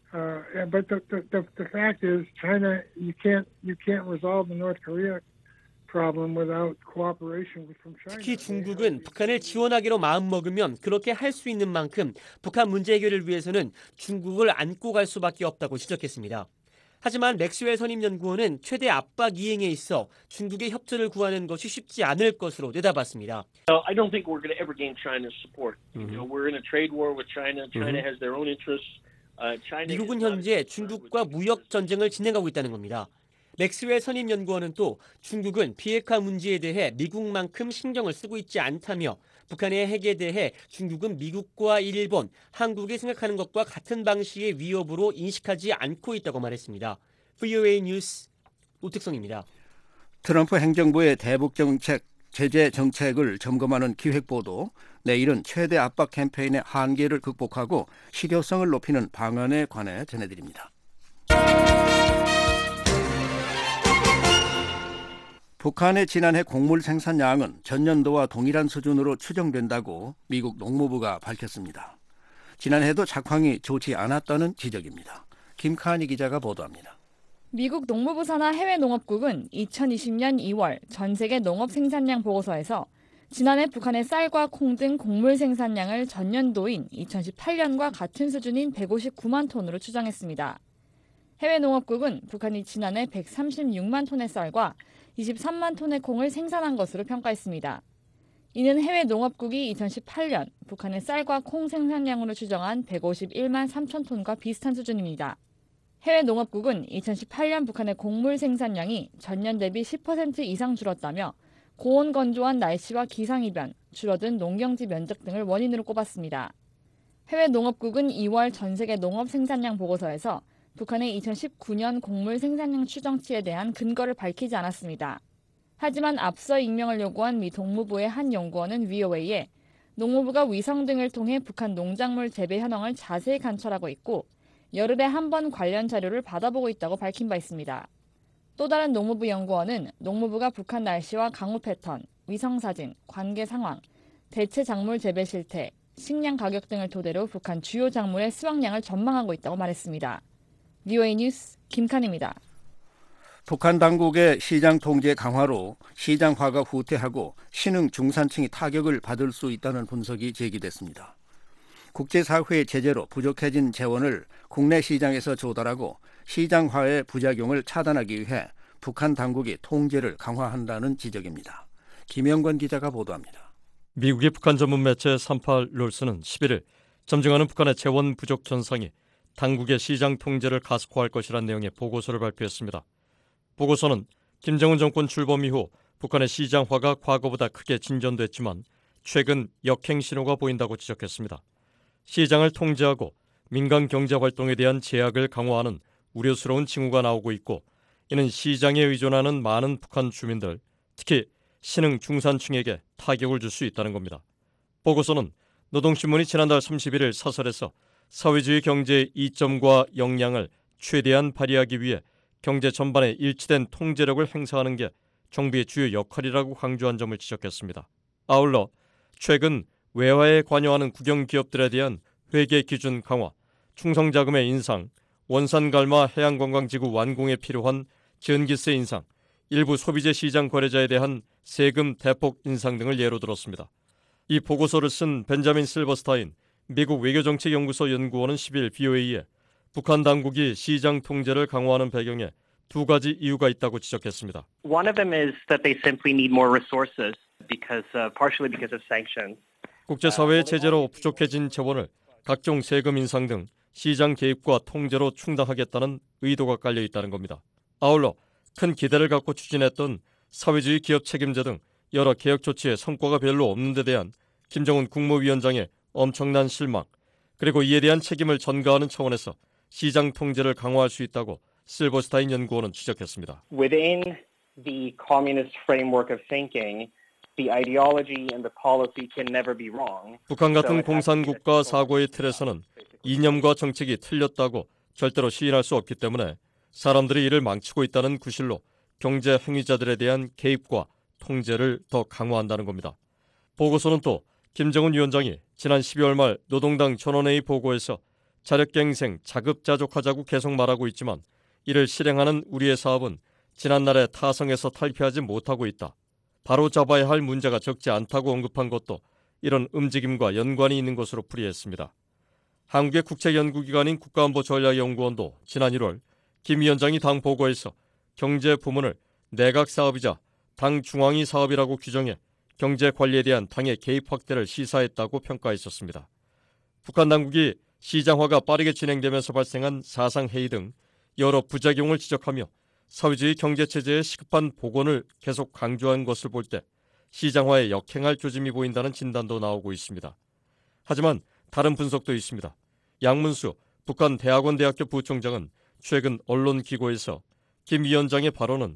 But the fact is, China, you can't resolve the North Korea problem without cooperation from China. 특히 중국은 북한을 지원하기로 마음먹으면 그렇게 할 수 있는 만큼 북한 문제 해결을 위해서는 중국을 안고 갈 수밖에 없다고 지적했습니다. 하지만 맥스웰 선임연구원은 최대 압박 이행에 있어 중국의 협조를 구하는 것이 쉽지 않을 것으로 내다봤습니다. I don't think we're going to ever gain China's support. We're in a trade war with China. China has their own interests. 미국은 현재 중국과 무역 전쟁을 진행하고 있다는 겁니다. 맥스웰 선임연구원은 또 중국은 비핵화 문제에 대해 미국만큼 신경을 쓰고 있지 않다며 북한의 핵에 대해 중국은 미국과 일본, 한국이 생각하는 것과 같은 방식의 위협으로 인식하지 않고 있다고 말했습니다. VOA 뉴스 오택성입니다. 트럼프 행정부의 대북 정책, 제재 정책을 점검하는 기획보도, 내일은 최대 압박 캠페인의 한계를 극복하고 실효성을 높이는 방안에 관해 전해드립니다. 북한의 지난해 곡물 생산량은 전년도와 동일한 수준으로 추정된다고 미국 농무부가 밝혔습니다. 지난해도 작황이 좋지 않았다는 지적입니다. 김카니 기자가 보도합니다. 미국 농무부 산하 해외농업국은 2020년 2월 전 세계 농업 생산량 보고서에서 지난해 북한의 쌀과 콩 등 곡물 생산량을 전년도인 2018년과 같은 수준인 159만 톤으로 추정했습니다. 해외 농업국은 북한이 지난해 136만 톤의 쌀과 23만 톤의 콩을 생산한 것으로 평가했습니다. 이는 해외 농업국이 2018년 북한의 쌀과 콩 생산량으로 추정한 151만 3천 톤과 비슷한 수준입니다. 해외 농업국은 2018년 북한의 곡물 생산량이 전년 대비 10% 이상 줄었다며 고온 건조한 날씨와 기상이변, 줄어든 농경지 면적 등을 원인으로 꼽았습니다. 해외 농업국은 2월 전 세계 농업 생산량 보고서에서 북한의 2019년 곡물 생산량 추정치에 대한 근거를 밝히지 않았습니다. 하지만 앞서 익명을 요구한 미 동무부의 한 연구원은 VOA에 농무부가 위성 등을 통해 북한 농작물 재배 현황을 자세히 관찰하고 있고 열흘에 한 번 관련 자료를 받아보고 있다고 밝힌 바 있습니다. 또 다른 농무부 연구원은 농무부가 북한 날씨와 강우 패턴, 위성사진, 관계 상황, 대체 작물 재배 실태, 식량 가격 등을 토대로 북한 주요 작물의 수확량을 전망하고 있다고 말했습니다. VOA 뉴스 김칸입니다. 북한 당국의 시장 통제 강화로 시장화가 후퇴하고 신흥 중산층이 타격을 받을 수 있다는 분석이 제기됐습니다. 국제사회의 제재로 부족해진 재원을 국내 시장에서 조달하고 시장화의 부작용을 차단하기 위해 북한 당국이 통제를 강화한다는 지적입니다. 김영권 기자가 보도합니다. 미국의 북한 전문 매체 38롤스는 11일 점증하는 북한의 재원 부족 현상이 당국의 시장 통제를 가속화할 것이라는 내용의 보고서를 발표했습니다. 보고서는 김정은 정권 출범 이후 북한의 시장화가 과거보다 크게 진전됐지만 최근 역행 신호가 보인다고 지적했습니다. 시장을 통제하고 민간 경제 활동에 대한 제약을 강화하는 우려스러운 징후가 나오고 있고 이는 시장에 의존하는 많은 북한 주민들, 특히 신흥 중산층에게 타격을 줄 수 있다는 겁니다. 보고서는 노동신문이 지난달 31일 사설에서 사회주의 경제의 이점과 역량을 최대한 발휘하기 위해 경제 전반에 일치된 통제력을 행사하는 게 정부의 주요 역할이라고 강조한 점을 지적했습니다. 아울러 최근 외화에 관여하는 국영기업들에 대한 회계 기준 강화, 충성자금의 인상, 원산갈마 해양관광지구 완공에 필요한 전기세 인상, 일부 소비재 시장 거래자에 대한 세금 대폭 인상 등을 예로 들었습니다. 이 보고서를 쓴 벤자민 실버스타인 미국 외교정책연구소 연구원은 10일 VOA에 북한 당국이 시장 통제를 강화하는 배경에 두 가지 이유가 있다고 지적했습니다. One of them is that they simply need more resources partially because of sanctions. 국제사회의 제재로 부족해진 재원을 각종 세금 인상 등 시장 개입과 통제로 충당하겠다는 의도가 깔려 있다는 겁니다. 아울러 큰 기대를 갖고 추진했던 사회주의 기업 책임제 등 여러 개혁 조치에 성과가 별로 없는 데 대한 김정은 국무위원장의 엄청난 실망, 그리고 이에 대한 책임을 전가하는 차원에서 시장 통제를 강화할 수 있다고 실버스타인 연구원은 지적했습니다. Within the communist framework of thinking, the ideology and the policy can never be wrong. 북한 같은 공산국가 사고의 틀에서는 이념과 정책이 틀렸다고 절대로 시인할 수 없기 때문에 사람들이 이를 망치고 있다는 구실로 경제 행위자들에 대한 개입과 통제를 더 강화한다는 겁니다. 보고서는 또 김정은 위원장이 지난 12월 말 노동당 전원회의 보고에서 자력갱생, 자급자족하자고 계속 말하고 있지만 이를 실행하는 우리의 사업은 지난날의 타성에서 탈피하지 못하고 있다. 바로 잡아야 할 문제가 적지 않다고 언급한 것도 이런 움직임과 연관이 있는 것으로 풀이했습니다. 한국의 국책연구기관인 국가안보전략연구원도 지난 1월 김 위원장이 당 보고에서 경제 부문을 내각 사업이자 당 중앙위 사업이라고 규정해 경제 관리에 대한 당의 개입 확대를 시사했다고 평가했었습니다. 북한 당국이 시장화가 빠르게 진행되면서 발생한 사상해이 등 여러 부작용을 지적하며 사회주의 경제체제의 시급한 복원을 계속 강조한 것을 볼 때 시장화에 역행할 조짐이 보인다는 진단도 나오고 있습니다. 하지만 다른 분석도 있습니다. 양문수 북한 대학원대학교 부총장은 최근 언론기고에서 김 위원장의 발언은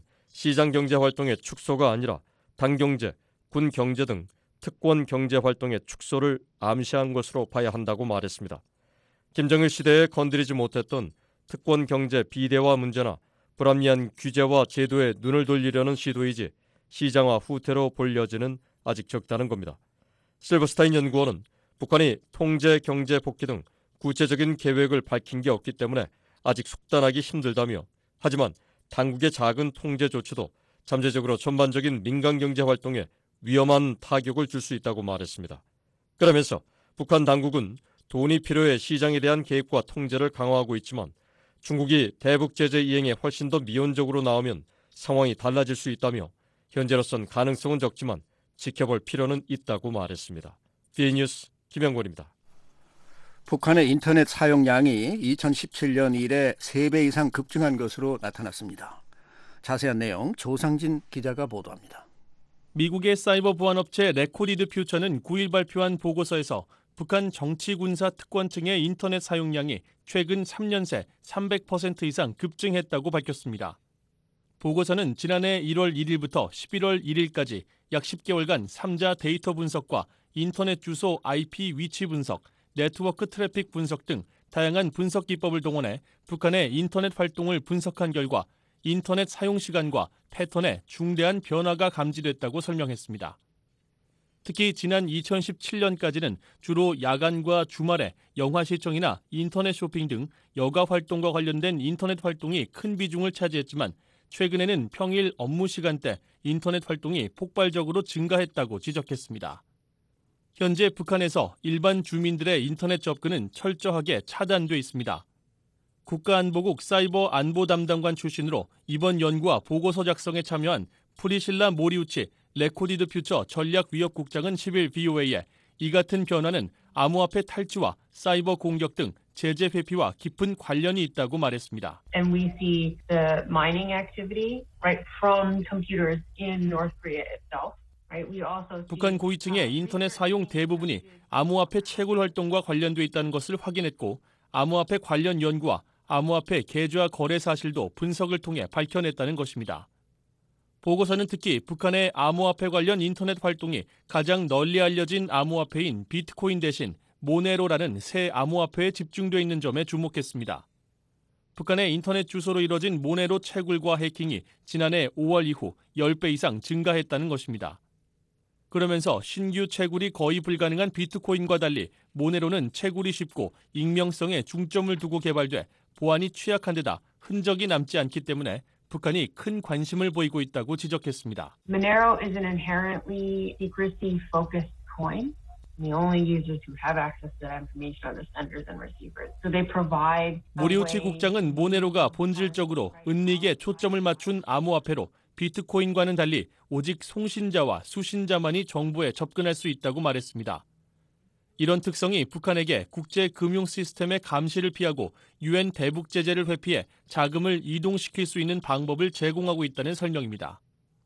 시장경제활동의 축소가 아니라 당경제, 군경제 등 특권 경제활동의 축소를 암시한 것으로 봐야 한다고 말했습니다. 김정일 시대에 건드리지 못했던 특권 경제 비대화 문제나 불합리한 규제와 제도에 눈을 돌리려는 시도이지 시장화 후퇴로 볼 여지는 아직 적다는 겁니다. 실버스타인 연구원은 북한이 통제 경제 복귀 등 구체적인 계획을 밝힌 게 없기 때문에 아직 속단하기 힘들다며 하지만 당국의 작은 통제 조치도 잠재적으로 전반적인 민간 경제 활동에 위험한 타격을 줄 수 있다고 말했습니다. 그러면서 북한 당국은 돈이 필요해 시장에 대한 개입과 통제를 강화하고 있지만 중국이 대북 제재 이행에 훨씬 더 미온적으로 나오면 상황이 달라질 수 있다며 현재로선 가능성은 적지만 지켜볼 필요는 있다고 말했습니다. B뉴스 김영권입니다. 북한의 인터넷 사용량이 2017년 이래 3배 이상 급증한 것으로 나타났습니다. 자세한 내용 조상진 기자가 보도합니다. 미국의 사이버 보안업체 레코디드 퓨처는 9일 발표한 보고서에서 북한 정치군사 특권층의 인터넷 사용량이 최근 3년 새 300% 이상 급증했다고 밝혔습니다. 보고서는 지난해 1월 1일부터 11월 1일까지 약 10개월간 3자 데이터 분석과 인터넷 주소 IP 위치 분석, 네트워크 트래픽 분석 등 다양한 분석 기법을 동원해 북한의 인터넷 활동을 분석한 결과 인터넷 사용 시간과 패턴에 중대한 변화가 감지됐다고 설명했습니다. 특히 지난 2017년까지는 주로 야간과 주말에 영화 시청이나 인터넷 쇼핑 등 여가 활동과 관련된 인터넷 활동이 큰 비중을 차지했지만 최근에는 평일 업무 시간대 인터넷 활동이 폭발적으로 증가했다고 지적했습니다. 현재 북한에서 일반 주민들의 인터넷 접근은 철저하게 차단돼 있습니다. 국가안보국 사이버 안보 담당관 출신으로 이번 연구와 보고서 작성에 참여한 프리실라 모리우치 레코디드 퓨처 전략위협국장은 10일 VOA에 이 같은 변화는 암호화폐 탈취와 사이버 공격 등 제재 회피와 깊은 관련이 있다고 말했습니다. And we see the mining activity right from computers in North Korea itself. 북한 고위층의 인터넷 사용 대부분이 암호화폐 채굴 활동과 관련돼 있다는 것을 확인했고 암호화폐 관련 연구와 암호화폐 계좌 거래 사실도 분석을 통해 밝혀냈다는 것입니다. 보고서는 특히 북한의 암호화폐 관련 인터넷 활동이 가장 널리 알려진 암호화폐인 비트코인 대신 모네로라는 새 암호화폐에 집중돼 있는 점에 주목했습니다. 북한의 인터넷 주소로 이뤄진 모네로 채굴과 해킹이 지난해 5월 이후 10배 이상 증가했다는 것입니다. 그러면서 신규 채굴이 거의 불가능한 비트코인과 달리 모네로는 채굴이 쉽고 익명성에 중점을 두고 개발돼 보안이 취약한 데다 흔적이 남지 않기 때문에 북한이 큰 관심을 보이고 있다고 지적했습니다. Monero is an inherently secrecy-focused coin. The only users who have access to that information are the senders and receivers. So they provide. 모리우치 국장은 모네로가 본질적으로 은닉에 초점을 맞춘 암호화폐로 비트코인과는 달리 오직 송신자와 수신자만이 정보에 접근할 수 있다고 말했습니다. 이런 특성이 북한에게 국제 금융 시스템의 감시를 피하고 유엔 대북 제재를 회피해 자금을 이동시킬 수 있는 방법을 제공하고 있다는 설명입니다.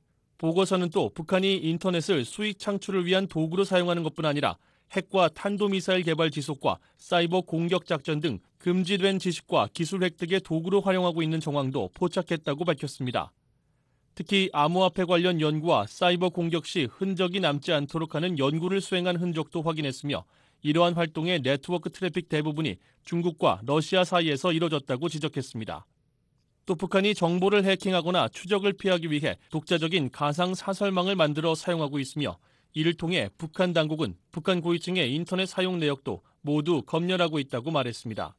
보고서는 또 북한이 인터넷을 수익 창출을 위한 도구로 사용하는 것뿐 아니라 핵과 탄도미사일 개발 지속과 사이버 공격 작전 등 금지된 지식과 기술 획득의 도구로 활용하고 있는 정황도 포착했다고 밝혔습니다. 특히 암호화폐 관련 연구와 사이버 공격 시 흔적이 남지 않도록 하는 연구를 수행한 흔적도 확인했으며 이러한 활동의 네트워크 트래픽 대부분이 중국과 러시아 사이에서 이뤄졌다고 지적했습니다. 또 북한이 정보를 해킹하거나 추적을 피하기 위해 독자적인 가상 사설망을 만들어 사용하고 있으며 이를 통해 북한 당국은 북한 고위층의 인터넷 사용 내역도 모두 검열하고 있다고 말했습니다.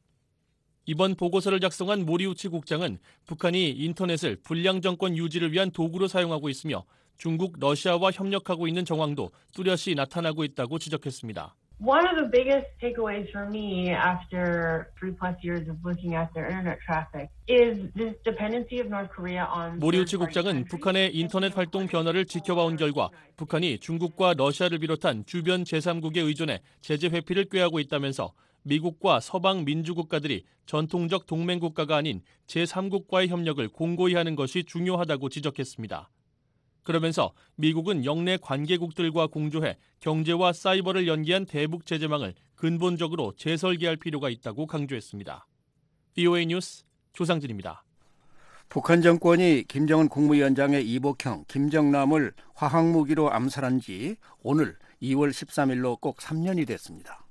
이번 보고서를 작성한 모리우치 국장은 북한이 인터넷을 불량 정권 유지를 위한 도구로 사용하고 있으며 중국, 러시아와 협력하고 있는 정황도 뚜렷이 나타나고 있다고 지적했습니다. One of the biggest takeaways for me after 3+ years of looking at their internet traffic is this dependency of North Korea on. 모리우치 국장은 북한의 인터넷 활동 변화를 지켜봐온 결과 북한이 중국과 러시아를 비롯한 주변 제3국에 의존해 제재 회피를 꾀하고 있다면서 미국과 서방 민주국가들이 전통적 동맹국가가 아닌 제3국과의 협력을 공고히 하는 것이 중요하다고 지적했습니다. 그러면서 미국은 영내 관계국들과 공조해 경제와 사이버를 연계한 대북 제재망을 근본적으로 재설계할 필요가 있다고 강조했습니다. VOA 뉴스 조상진입니다. 북한 정권이 김정은 국무위원장의 이복형, 김정남을 화학무기로 암살한 지 오늘 2월 13일로 꼭 3년이 됐습니다.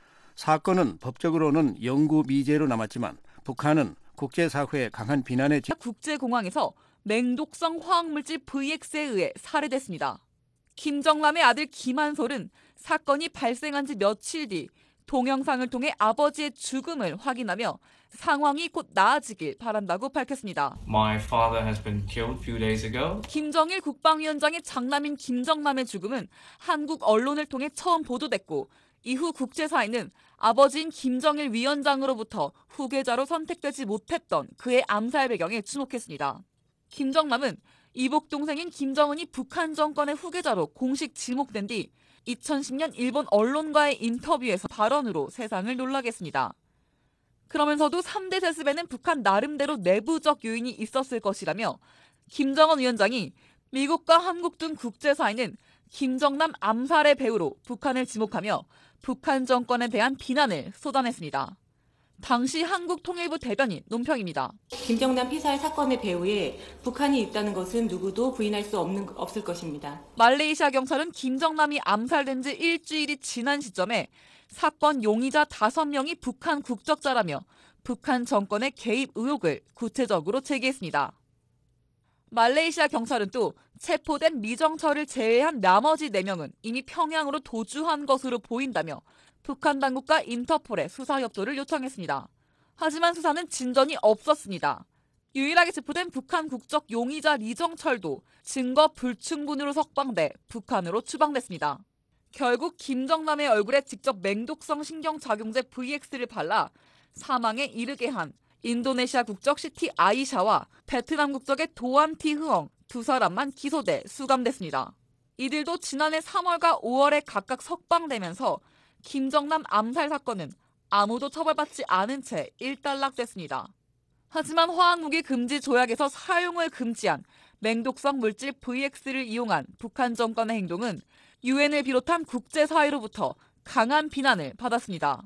사건은 법적으로는 영구 미제로 남았지만 북한은 국제사회의 강한 비난에 국제공항에서 맹독성 화학물질 VX에 의해 살해됐습니다. 김정남의 아들 김한솔은 사건이 발생한 지 며칠 뒤 동영상을 통해 아버지의 죽음을 확인하며 상황이 곧 나아지길 바란다고 밝혔습니다. My father has been killed a few days ago. 김정일 국방위원장의 장남인 김정남의 죽음은 한국 언론을 통해 처음 보도됐고 이후 국제사회는 아버지인 김정일 위원장으로부터 후계자로 선택되지 못했던 그의 암살 배경에 주목했습니다. 김정남은 이복 동생인 김정은이 북한 정권의 후계자로 공식 지목된 뒤 2010년 일본 언론과의 인터뷰에서 발언으로 세상을 놀라게 했습니다. 그러면서도 3대 세습에는 북한 나름대로 내부적 요인이 있었을 것이라며 김정은 위원장이 미국과 한국 등 국제사회는 김정남 암살의 배후로 북한을 지목하며 북한 정권에 대한 비난을 쏟아냈습니다. 당시 한국 통일부 대변인 논평입니다. 김정남 피살 사건의 배후에 북한이 있다는 것은 누구도 부인할 수 없을 것입니다. 말레이시아 경찰은 김정남이 암살된 지 일주일이 지난 시점에 사건 용의자 5명이 북한 국적자라며 북한 정권의 개입 의혹을 구체적으로 제기했습니다. 말레이시아 경찰은 또 체포된 미정철을 제외한 나머지 4명은 이미 평양으로 도주한 것으로 보인다며 북한 당국과 인터폴에 수사 협조를 요청했습니다. 하지만 수사는 진전이 없었습니다. 유일하게 체포된 북한 국적 용의자 리정철도 증거 불충분으로 석방돼 북한으로 추방됐습니다. 결국 김정남의 얼굴에 직접 맹독성 신경작용제 VX를 발라 사망에 이르게 한 인도네시아 국적 시티 아이샤와 베트남 국적의 도안 티 흐엉 2사람만 기소돼 수감됐습니다. 이들도 지난해 3월과 5월에 각각 석방되면서 김정남 암살 사건은 아무도 처벌받지 않은 채 일단락됐습니다. 하지만 화학무기 금지 조약에서 사용을 금지한 맹독성 물질 VX를 이용한 북한 정권의 행동은 유엔을 비롯한 국제사회로부터 강한 비난을 받았습니다.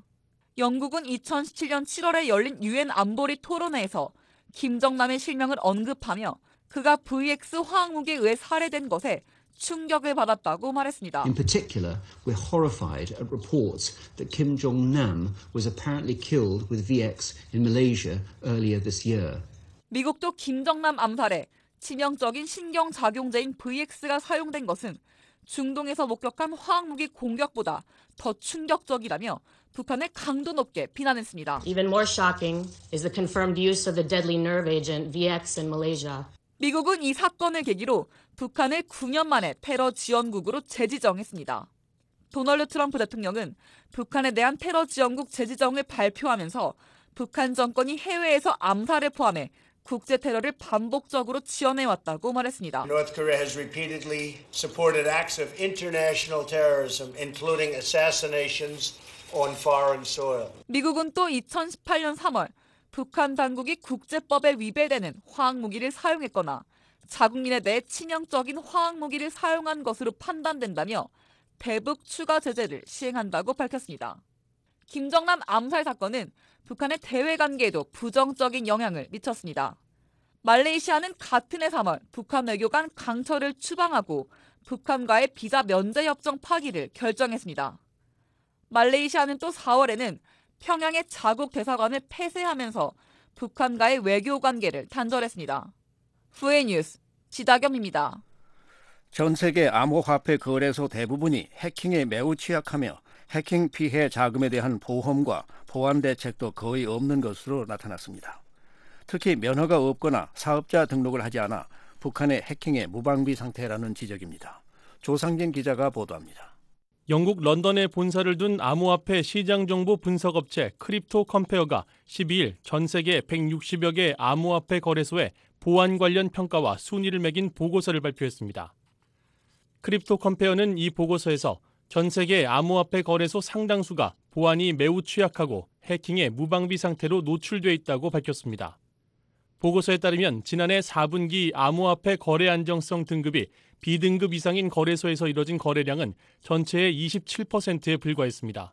영국은 2017년 7월에 열린 유엔 안보리 토론회에서 김정남의 실명을 언급하며 그가 VX 화학무기에 의해 살해된 것에 충격을 받았다고 말했습니다. In particular, we're horrified at reports that Kim Jong-nam was apparently killed with VX in Malaysia earlier this year. 미국도 김정남 암살에 치명적인 신경작용제인 VX가 사용된 것은 중동에서 목격한 화학무기 공격보다 더 충격적이라며 북한을 강도 높게 비난했습니다. Even more shocking is the confirmed use of the deadly nerve agent VX in Malaysia. 미국은 이 사건을 계기로 북한을 9년 만에 테러 지원국으로 재지정했습니다. 도널드 트럼프 대통령은 북한에 대한 테러 지원국 재지정을 발표하면서 북한 정권이 해외에서 암살을 포함해 국제 테러를 반복적으로 지원해왔다고 말했습니다. North Korea has repeatedly supported acts of international terrorism, including assassinations on foreign soil. 미국은 또 2018년 3월 북한 당국이 국제법에 위배되는 화학무기를 사용했거나 자국민에 대해 치명적인 화학무기를 사용한 것으로 판단된다며 대북 추가 제재를 시행한다고 밝혔습니다. 김정남 암살 사건은 북한의 대외 관계에도 부정적인 영향을 미쳤습니다. 말레이시아는 같은 해 3월 북한 외교관 강철을 추방하고 북한과의 비자 면제 협정 파기를 결정했습니다. 말레이시아는 또 4월에는 평양의 자국 대사관을 폐쇄하면서 북한과의 외교 관계를 단절했습니다. 후에 뉴스 지다겸입니다. 전 세계 암호화폐 거래소 대부분이 해킹에 매우 취약하며 해킹 피해 자금에 대한 보험과 보안 대책도 거의 없는 것으로 나타났습니다. 특히 면허가 없거나 사업자 등록을 하지 않아 북한의 해킹에 무방비 상태라는 지적입니다. 조상진 기자가 보도합니다. 영국 런던에 본사를 둔 암호화폐 시장 정보 분석업체 크립토 컴페어가 12일 전 세계 160여 개 암호화폐 거래소에 보안 관련 평가와 순위를 매긴 보고서를 발표했습니다. 크립토 컴페어는 이 보고서에서 전 세계 암호화폐 거래소 상당수가 보안이 매우 취약하고 해킹에 무방비 상태로 노출돼 있다고 밝혔습니다. 보고서에 따르면 지난해 4분기 암호화폐 거래 안정성 등급이 B등급 이상인 거래소에서 이뤄진 거래량은 전체의 27%에 불과했습니다.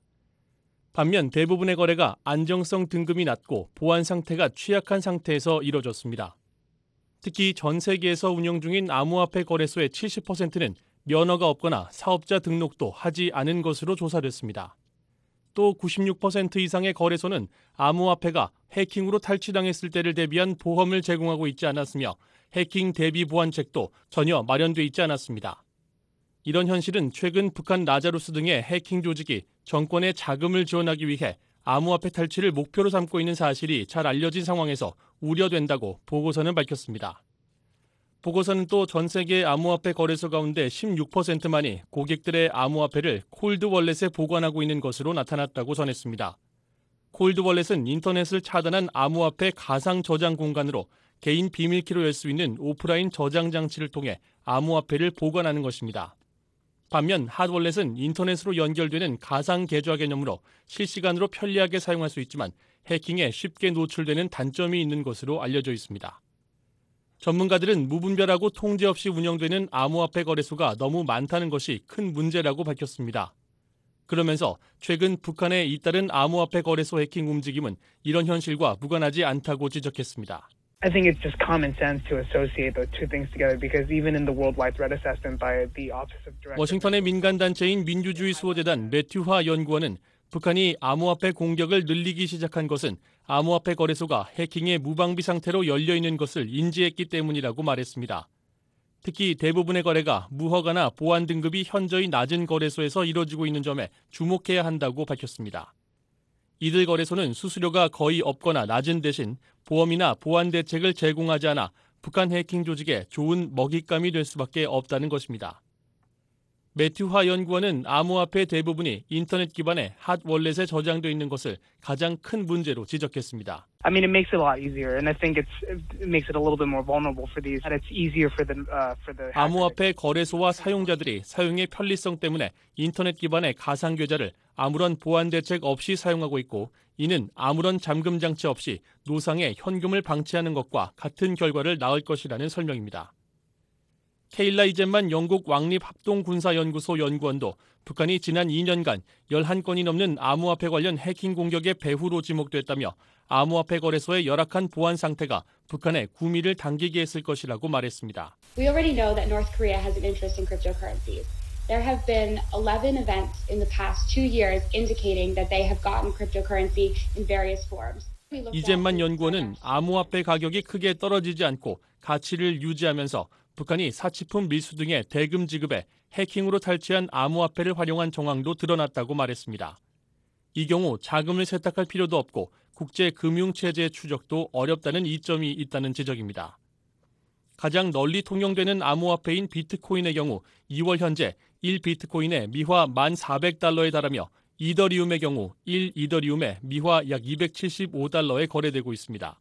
반면 대부분의 거래가 안정성 등급이 낮고 보안 상태가 취약한 상태에서 이뤄졌습니다. 특히 전 세계에서 운영 중인 암호화폐 거래소의 70%는 면허가 없거나 사업자 등록도 하지 않은 것으로 조사됐습니다. 또 96% 이상의 거래소는 암호화폐가 해킹으로 탈취당했을 때를 대비한 보험을 제공하고 있지 않았으며 해킹 대비 보안책도 전혀 마련돼 있지 않았습니다. 이런 현실은 최근 북한 라자루스 등의 해킹 조직이 정권에 자금을 지원하기 위해 암호화폐 탈취를 목표로 삼고 있는 사실이 잘 알려진 상황에서 우려된다고 보고서는 밝혔습니다. 보고서는 또 전 세계 암호화폐 거래소 가운데 16%만이 고객들의 암호화폐를 콜드월렛에 보관하고 있는 것으로 나타났다고 전했습니다. 콜드월렛은 인터넷을 차단한 암호화폐 가상 저장 공간으로 개인 비밀키로 열 수 있는 오프라인 저장 장치를 통해 암호화폐를 보관하는 것입니다. 반면 핫월렛은 인터넷으로 연결되는 가상 계좌 개념으로 실시간으로 편리하게 사용할 수 있지만 해킹에 쉽게 노출되는 단점이 있는 것으로 알려져 있습니다. 전문가들은 무분별하고 통제 없이 운영되는 암호화폐 거래소가 너무 많다는 것이 큰 문제라고 밝혔습니다. 그러면서 최근 북한의 잇따른 암호화폐 거래소 해킹 움직임은 이런 현실과 무관하지 않다고 지적했습니다. I think it's just common sense to associate those two things together because even in the worldwide threat assessment by the Office of Director 워싱턴의 민간단체인 민주주의 수호재단 매튜화 연구원은 북한이 암호화폐 공격을 늘리기 시작한 것은 암호화폐 거래소가 해킹의 무방비 상태로 열려있는 것을 인지했기 때문이라고 말했습니다. 특히 대부분의 거래가 무허가나 보안 등급이 현저히 낮은 거래소에서 이뤄지고 있는 점에 주목해야 한다고 밝혔습니다. 이들 거래소는 수수료가 거의 없거나 낮은 대신 보험이나 보안 대책을 제공하지 않아 북한 해킹 조직에 좋은 먹잇감이 될 수밖에 없다는 것입니다. 매튜화 연구원은 암호화폐 대부분이 인터넷 기반의 핫월렛에 저장되어 있는 것을 가장 큰 문제로 지적했습니다. I mean, it makes it a lot easier, and I think it makes it a little bit more vulnerable for these. And it's easier for the 암호화폐 거래소와 사용자들이 사용의 편리성 때문에 인터넷 기반의 가상 계좌를 아무런 보안 대책 없이 사용하고 있고, 이는 아무런 잠금 장치 없이 노상에 현금을 방치하는 것과 같은 결과를 낳을 것이라는 설명입니다. 케일라 이젠만 영국 왕립합동군사연구소 연구원도 북한이 지난 2년간 11건이 넘는 암호화폐 관련 해킹 공격의 배후로 지목됐다며 암호화폐 거래소의 열악한 보안 상태가 북한의 구미를 당기게 했을 것이라고 말했습니다. We already know that North Korea has an interest in cryptocurrencies. There have been 11 events in the past 2 years indicating that they have gotten cryptocurrency in various forms. 이젠만 연구원은 암호화폐 가격이 크게 떨어지지 않고 가치를 유지하면서 북한이 사치품 밀수 등의 대금 지급에 해킹으로 탈취한 암호화폐를 활용한 정황도 드러났다고 말했습니다. 이 경우 자금을 세탁할 필요도 없고 국제 금융체제의 추적도 어렵다는 이점이 있다는 지적입니다. 가장 널리 통용되는 암호화폐인 비트코인의 경우 2월 현재 1비트코인의 미화 1,400달러에 달하며 이더리움의 경우 1이더리움의 미화 약 275달러에 거래되고 있습니다.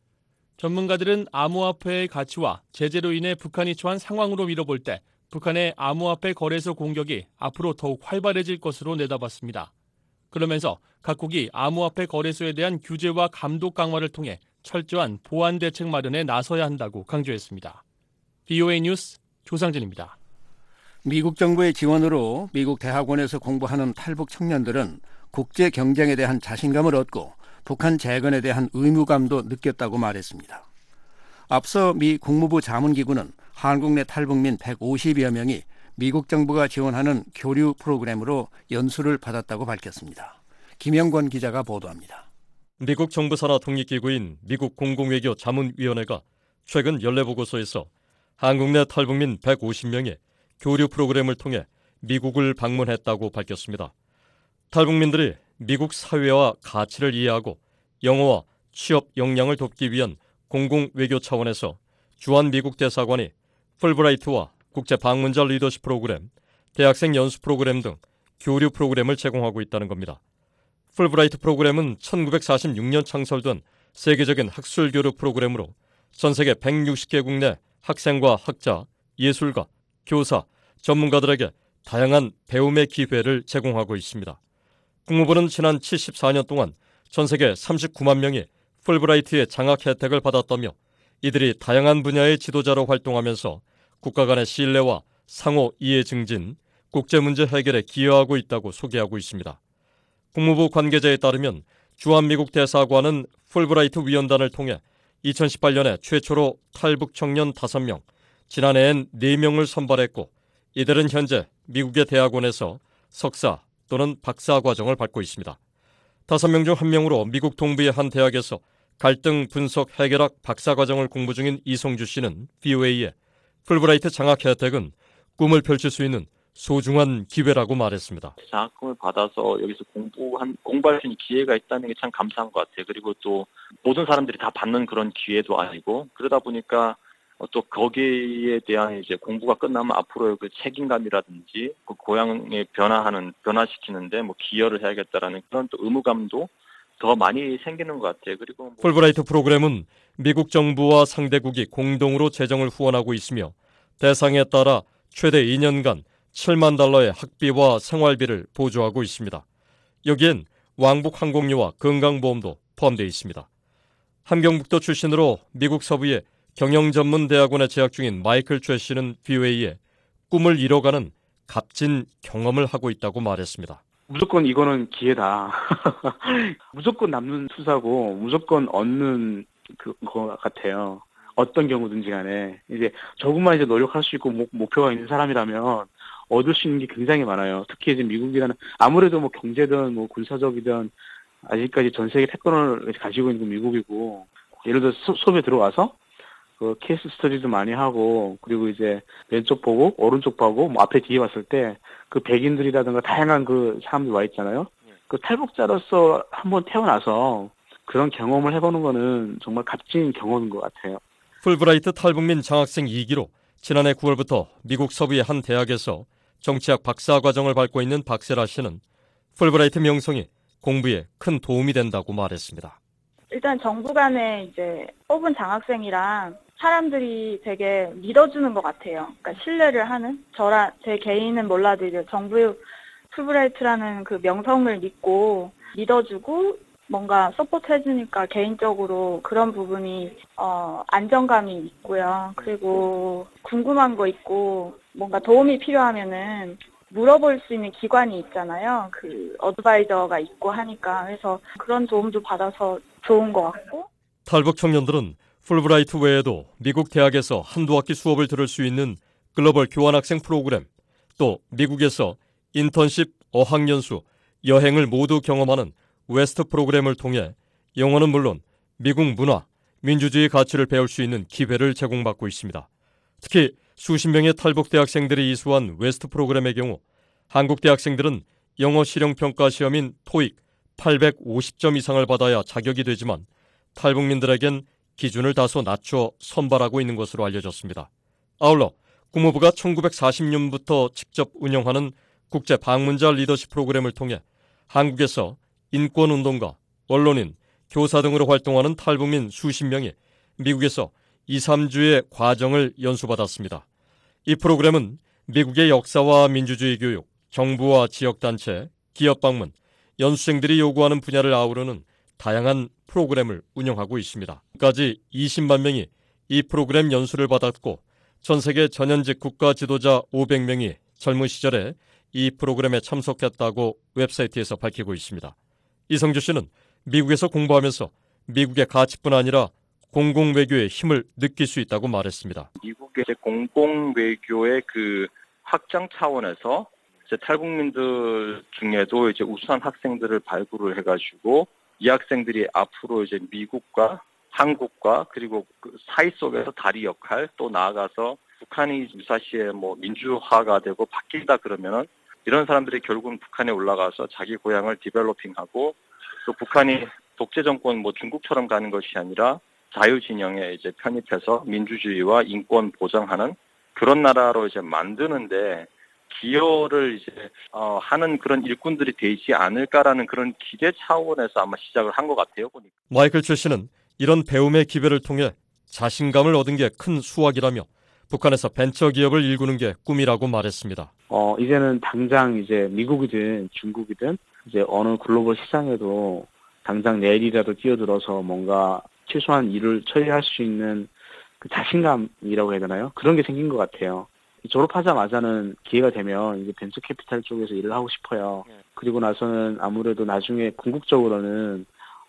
전문가들은 암호화폐의 가치와 제재로 인해 북한이 처한 상황으로 미뤄볼 때 북한의 암호화폐 거래소 공격이 앞으로 더욱 활발해질 것으로 내다봤습니다. 그러면서 각국이 암호화폐 거래소에 대한 규제와 감독 강화를 통해 철저한 보안 대책 마련에 나서야 한다고 강조했습니다. VOA 뉴스 조상진입니다. 미국 정부의 지원으로 미국 대학원에서 공부하는 탈북 청년들은 국제 경쟁에 대한 자신감을 얻고 북한 재건에 대한 의무감도 느꼈다고 말했습니다. 앞서 미 국무부 자문기구는 한국 내 탈북민 150여 명이 미국 정부가 지원하는 교류 프로그램으로 연수를 받았다고 밝혔습니다. 김영권 기자가 보도합니다. 미국 정부 산하 독립기구인 미국 공공외교 자문위원회가 최근 연례보고서에서 한국 내 탈북민 150명이 교류 프로그램을 통해 미국을 방문했다고 밝혔습니다. 탈북민들이 미국 사회와 가치를 이해하고 영어와 취업 역량을 돕기 위한 공공외교 차원에서 주한 미국 대사관이 풀브라이트와 국제 방문자 리더십 프로그램, 대학생 연수 프로그램 등 교류 프로그램을 제공하고 있다는 겁니다. 풀브라이트 프로그램은 1946년 창설된 세계적인 학술 교류 프로그램으로 전 세계 160개국 내 학생과 학자, 예술가, 교사, 전문가들에게 다양한 배움의 기회를 제공하고 있습니다. 국무부는 지난 74년 동안 전 세계 39만 명이 풀브라이트의 장학 혜택을 받았다며 이들이 다양한 분야의 지도자로 활동하면서 국가 간의 신뢰와 상호 이해 증진, 국제문제 해결에 기여하고 있다고 소개하고 있습니다. 국무부 관계자에 따르면 주한미국 대사관은 풀브라이트 위원단을 통해 2018년에 최초로 탈북 청년 5명, 지난해엔 4명을 선발했고 이들은 현재 미국의 대학원에서 석사 또는 박사 과정을 받고 있습니다. 5명 중 1명으로 미국 동부의 한 대학에서 갈등 분석 해결학 박사 과정을 공부 중인 이성주 씨는 VOA에 풀브라이트 장학 혜택은 꿈을 펼칠 수 있는 소중한 기회라고 말했습니다. 장학금을 받아서 여기서 공부할 수 있는 기회가 있다는 게 참 감사한 것 같아요. 그리고 또 모든 사람들이 다 받는 그런 기회도 아니고 그러다 보니까 또 거기에 대한 이제 공부가 끝나면 앞으로의 그 책임감이라든지 그 고향에 변화시키는데 뭐 기여를 해야겠다라는 그런 또 의무감도 더 많이 생기는 것 같아요. 그리고 풀브라이트 프로그램은 미국 정부와 상대국이 공동으로 재정을 후원하고 있으며 대상에 따라 최대 2년간 $7만 달러의 학비와 생활비를 보조하고 있습니다. 여기엔 왕복 항공료와 건강보험도 포함되어 있습니다. 함경북도 출신으로 미국 서부의 경영전문대학원에 재학 중인 마이클 최 씨는 VOA에 꿈을 이뤄가는 값진 경험을 하고 있다고 말했습니다. 무조건 이거는 기회다. 무조건 남는 투자고 무조건 얻는 그거 같아요. 어떤 경우든지 간에 이제 조금만 이제 노력할 수 있고 목표가 있는 사람이라면 얻을 수 있는 게 굉장히 많아요. 특히 이제 미국이라는 아무래도 뭐 경제든 뭐 군사적이든 아직까지 전 세계 패권을 가지고 있는 건 미국이고 예를 들어 수업에 들어와서 그 케이스 스터디도 많이 하고 그리고 이제 왼쪽 보고 오른쪽 보고 뭐 앞에 뒤에 봤을 때 그 백인들이라든가 다양한 그 사람들 와 있잖아요. 그 탈북자로서 한번 태어나서 그런 경험을 해보는 거는 정말 값진 경험인 것 같아요. 풀브라이트 탈북민 장학생 2기로 지난해 9월부터 미국 서부의 한 대학에서 정치학 박사 과정을 밟고 있는 박세라 씨는 풀브라이트 명성이 공부에 큰 도움이 된다고 말했습니다. 일단 정부 간에 이제 뽑은 장학생이랑 사람들이 되게 믿어주는 것 같아요. 그러니까 신뢰를 하는 제 개인은 몰라도 이제 정부 풀브라이트라는 그 명성을 믿고 믿어주고 뭔가 서포트 해주니까 개인적으로 그런 부분이 안정감이 있고요. 그리고 궁금한 거 있고 뭔가 도움이 필요하면은 물어볼 수 있는 기관이 있잖아요. 그 어드바이저가 있고 하니까 그래서 그런 도움도 받아서 좋은 것 같고. 탈북 청년들은 풀브라이트 외에도 미국 대학에서 한두 학기 수업을 들을 수 있는 글로벌 교환학생 프로그램, 또 미국에서 인턴십, 어학연수, 여행을 모두 경험하는 웨스트 프로그램을 통해 영어는 물론 미국 문화, 민주주의 가치를 배울 수 있는 기회를 제공받고 있습니다. 특히 수십 명의 탈북 대학생들이 이수한 웨스트 프로그램의 경우 한국 대학생들은 영어 실용평가 시험인 토익 850점 이상을 받아야 자격이 되지만 탈북민들에겐 기준을 다소 낮춰 선발하고 있는 것으로 알려졌습니다. 아울러 국무부가 1940년부터 직접 운영하는 국제 방문자 리더십 프로그램을 통해 한국에서 인권운동가, 언론인, 교사 등으로 활동하는 탈북민 수십 명이 미국에서 2, 3주의 과정을 연수받았습니다. 이 프로그램은 미국의 역사와 민주주의 교육, 정부와 지역단체, 기업 방문, 연수생들이 요구하는 분야를 아우르는 다양한 프로그램을 운영하고 있습니다. 지금까지 20만 명이 이 프로그램 연수를 받았고 전 세계 전현직 국가 지도자 500명이 젊은 시절에 이 프로그램에 참석했다고 웹사이트에서 밝히고 있습니다. 이성주 씨는 미국에서 공부하면서 미국의 가치뿐 아니라 공공외교의 힘을 느낄 수 있다고 말했습니다. 미국의 공공외교의 그 확장 차원에서 이제 탈북민들 중에도 이제 우수한 학생들을 발굴을 해가지고 이 학생들이 앞으로 이제 미국과 한국과 그리고 그 사이 속에서 다리 역할 또 나아가서 북한이 무사시에 뭐 민주화가 되고 바뀐다 그러면은 이런 사람들이 결국은 북한에 올라가서 자기 고향을 디벨로핑하고 또 북한이 독재 정권 뭐 중국처럼 가는 것이 아니라 자유 진영에 이제 편입해서 민주주의와 인권 보장하는 그런 나라로 이제 만드는데 기여를 이제 하는 그런 일꾼들이 되지 않을까라는 그런 기대 차원에서 아마 시작을 한 것 같아요. 보니까. 마이클 최 씨는 이런 배움의 기회를 통해 자신감을 얻은 게 큰 수확이라며 북한에서 벤처 기업을 일구는 게 꿈이라고 말했습니다. 이제는 당장 이제 미국이든 중국이든 이제 어느 글로벌 시장에도 당장 내일이라도 뛰어들어서 뭔가 최소한 일을 처리할 수 있는 그 자신감이라고 해야 되나요? 그런 게 생긴 것 같아요. 졸업하자마자는 기회가 되면 이제 벤처 캐피탈 쪽에서 일을 하고 싶어요. 그리고 나서는 아무래도 나중에 궁극적으로는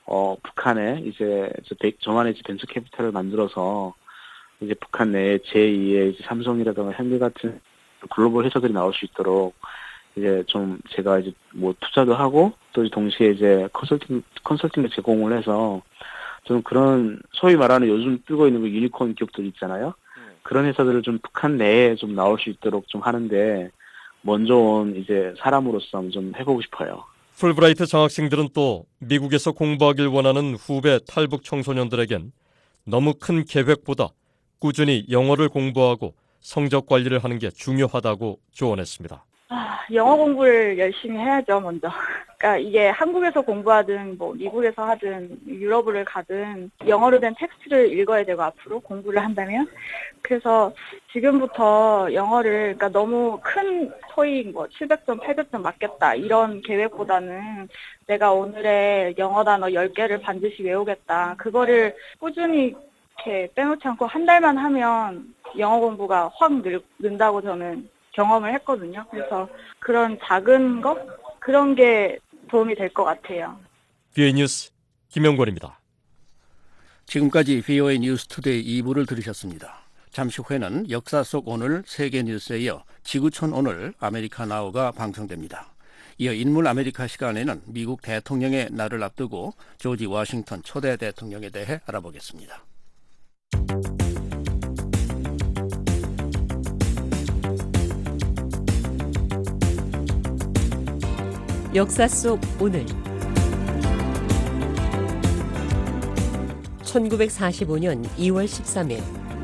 북한에 이제 저만의 이제 벤처 캐피탈을 만들어서 이제 북한 내에 제2의 이제 삼성이라든가 현대 같은 글로벌 회사들이 나올 수 있도록 이제 좀 제가 이제 뭐 투자도 하고 또 동시에 이제 컨설팅도 제공을 해서 좀 그런 소위 말하는 요즘 뜨고 있는 그 유니콘 기업들 있잖아요. 그런 회사들을 좀 북한 내에 좀 나올 수 있도록 좀 하는데 먼저 온 이제 사람으로서 좀 해보고 싶어요. 풀브라이트 장학생들은 또 미국에서 공부하길 원하는 후배 탈북 청소년들에겐 너무 큰 계획보다 꾸준히 영어를 공부하고 성적 관리를 하는 게 중요하다고 조언했습니다. 영어 공부를 열심히 해야죠, 먼저. 그러니까 이게 한국에서 공부하든 뭐 미국에서 하든 유럽을 가든 영어로 된 텍스트를 읽어야 되고 앞으로 공부를 한다면 그래서 지금부터 영어를 그러니까 너무 큰 토익 뭐 700점, 800점 맞겠다 이런 계획보다는 내가 오늘의 영어 단어 10개를 반드시 외우겠다. 그거를 꾸준히 이렇게 빼놓지 않고 한 달만 하면 영어 공부가 확 는다고 저는 경험을 했거든요. 그래서 그런 작은 것? 그런 게 도움이 될 것 같아요. VOA 뉴스 김영권입니다. 지금까지 VOA 뉴스 투데이 2부를 들으셨습니다. 잠시 후에는 역사 속 오늘 세계 뉴스에 이어 지구촌 오늘 아메리카 나우가 방송됩니다. 이어 인물 아메리카 시간에는 미국 대통령의 날을 앞두고 조지 워싱턴 초대 대통령에 대해 알아보겠습니다. 역사 속 오늘 1945년 2월 13일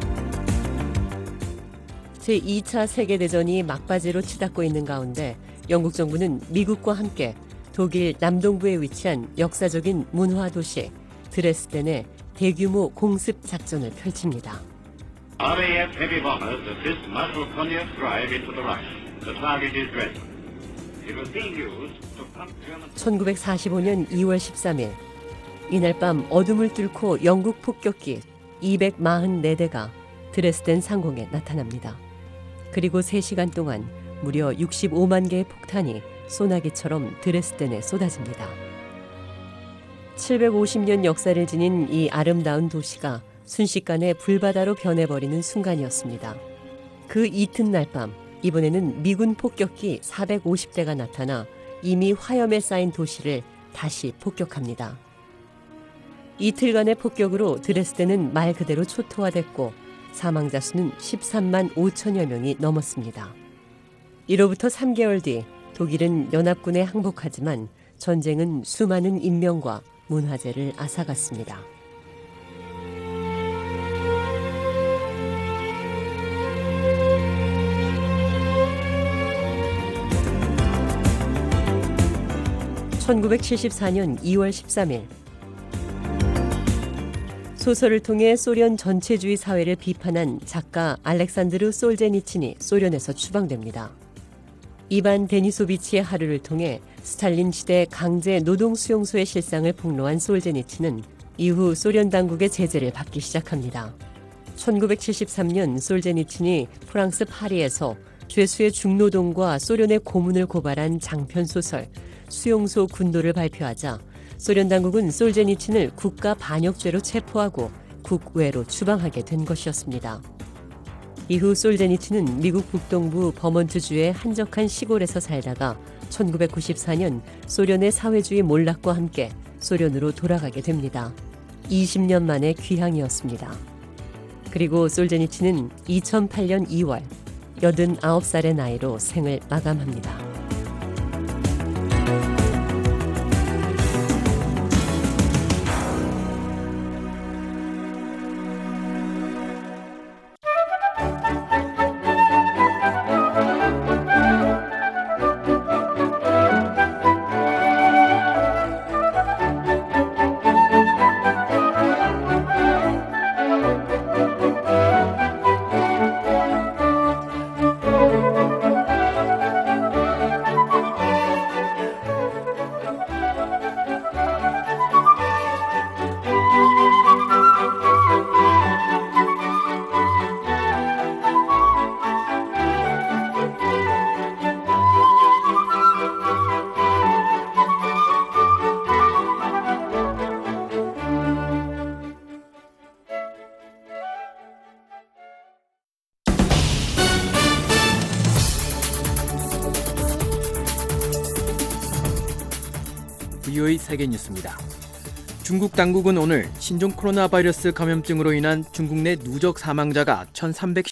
제2차 세계대전이 막바지로 치닫고 있는 가운데 영국 정부는 미국과 함께 독일 남동부에 위치한 역사적인 문화 도시 드레스덴에 대규모 공습 작전을 펼칩니다. RAF heavy bombers assist Marshal Konev's drive into the Rush. The target is Dresden. 1945년 2월 13일 이날 밤 어둠을 뚫고 영국 폭격기 244대가 드레스덴 상공에 나타납니다. 그리고 3시간 동안 무려 65만 개의 폭탄이 소나기처럼 드레스덴에 쏟아집니다. 750년 역사를 지닌 이 아름다운 도시가 순식간에 불바다로 변해버리는 순간이었습니다. 그 이튿날 밤 이번에는 미군 폭격기 450대가 나타나 이미 화염에 쌓인 도시를 다시 폭격합니다. 이틀간의 폭격으로 드레스덴은 말 그대로 초토화됐고 사망자 수는 13만 5천여 명이 넘었습니다. 이로부터 3개월 뒤 독일은 연합군에 항복하지만 전쟁은 수많은 인명과 문화재를 앗아갔습니다. (1974년 2월 13일) 소설을 통해 소련 전체주의 사회를 비판한 작가 알렉산드르 솔제니친이 소련에서 추방됩니다. 이반 데니소비치의 하루를 통해 스탈린 시대 강제 노동 수용소의 실상을 폭로한 솔제니친은 이후 소련 당국의 제재를 받기 시작합니다. 1973년 솔제니친이 프랑스 파리에서 죄수의 중노동과 소련의 고문을 고발한 장편 소설 수용소 군도를 발표하자 소련 당국은 솔제니친을 국가 반역죄로 체포하고 국외로 추방하게 된 것이었습니다. 이후 솔제니친은 미국 북동부 버몬트주의 한적한 시골에서 살다가 1994년 소련의 사회주의 몰락과 함께 소련으로 돌아가게 됩니다. 20년 만의 귀향이었습니다. 그리고 솔제니친은 2008년 2월 89살의 나이로 생을 마감합니다. VOA 세계 뉴스입니다. 중국 당국은 오늘 신종 코로나 바이러스 감염증으로 인한 중국 내 누적 사망자가 1,310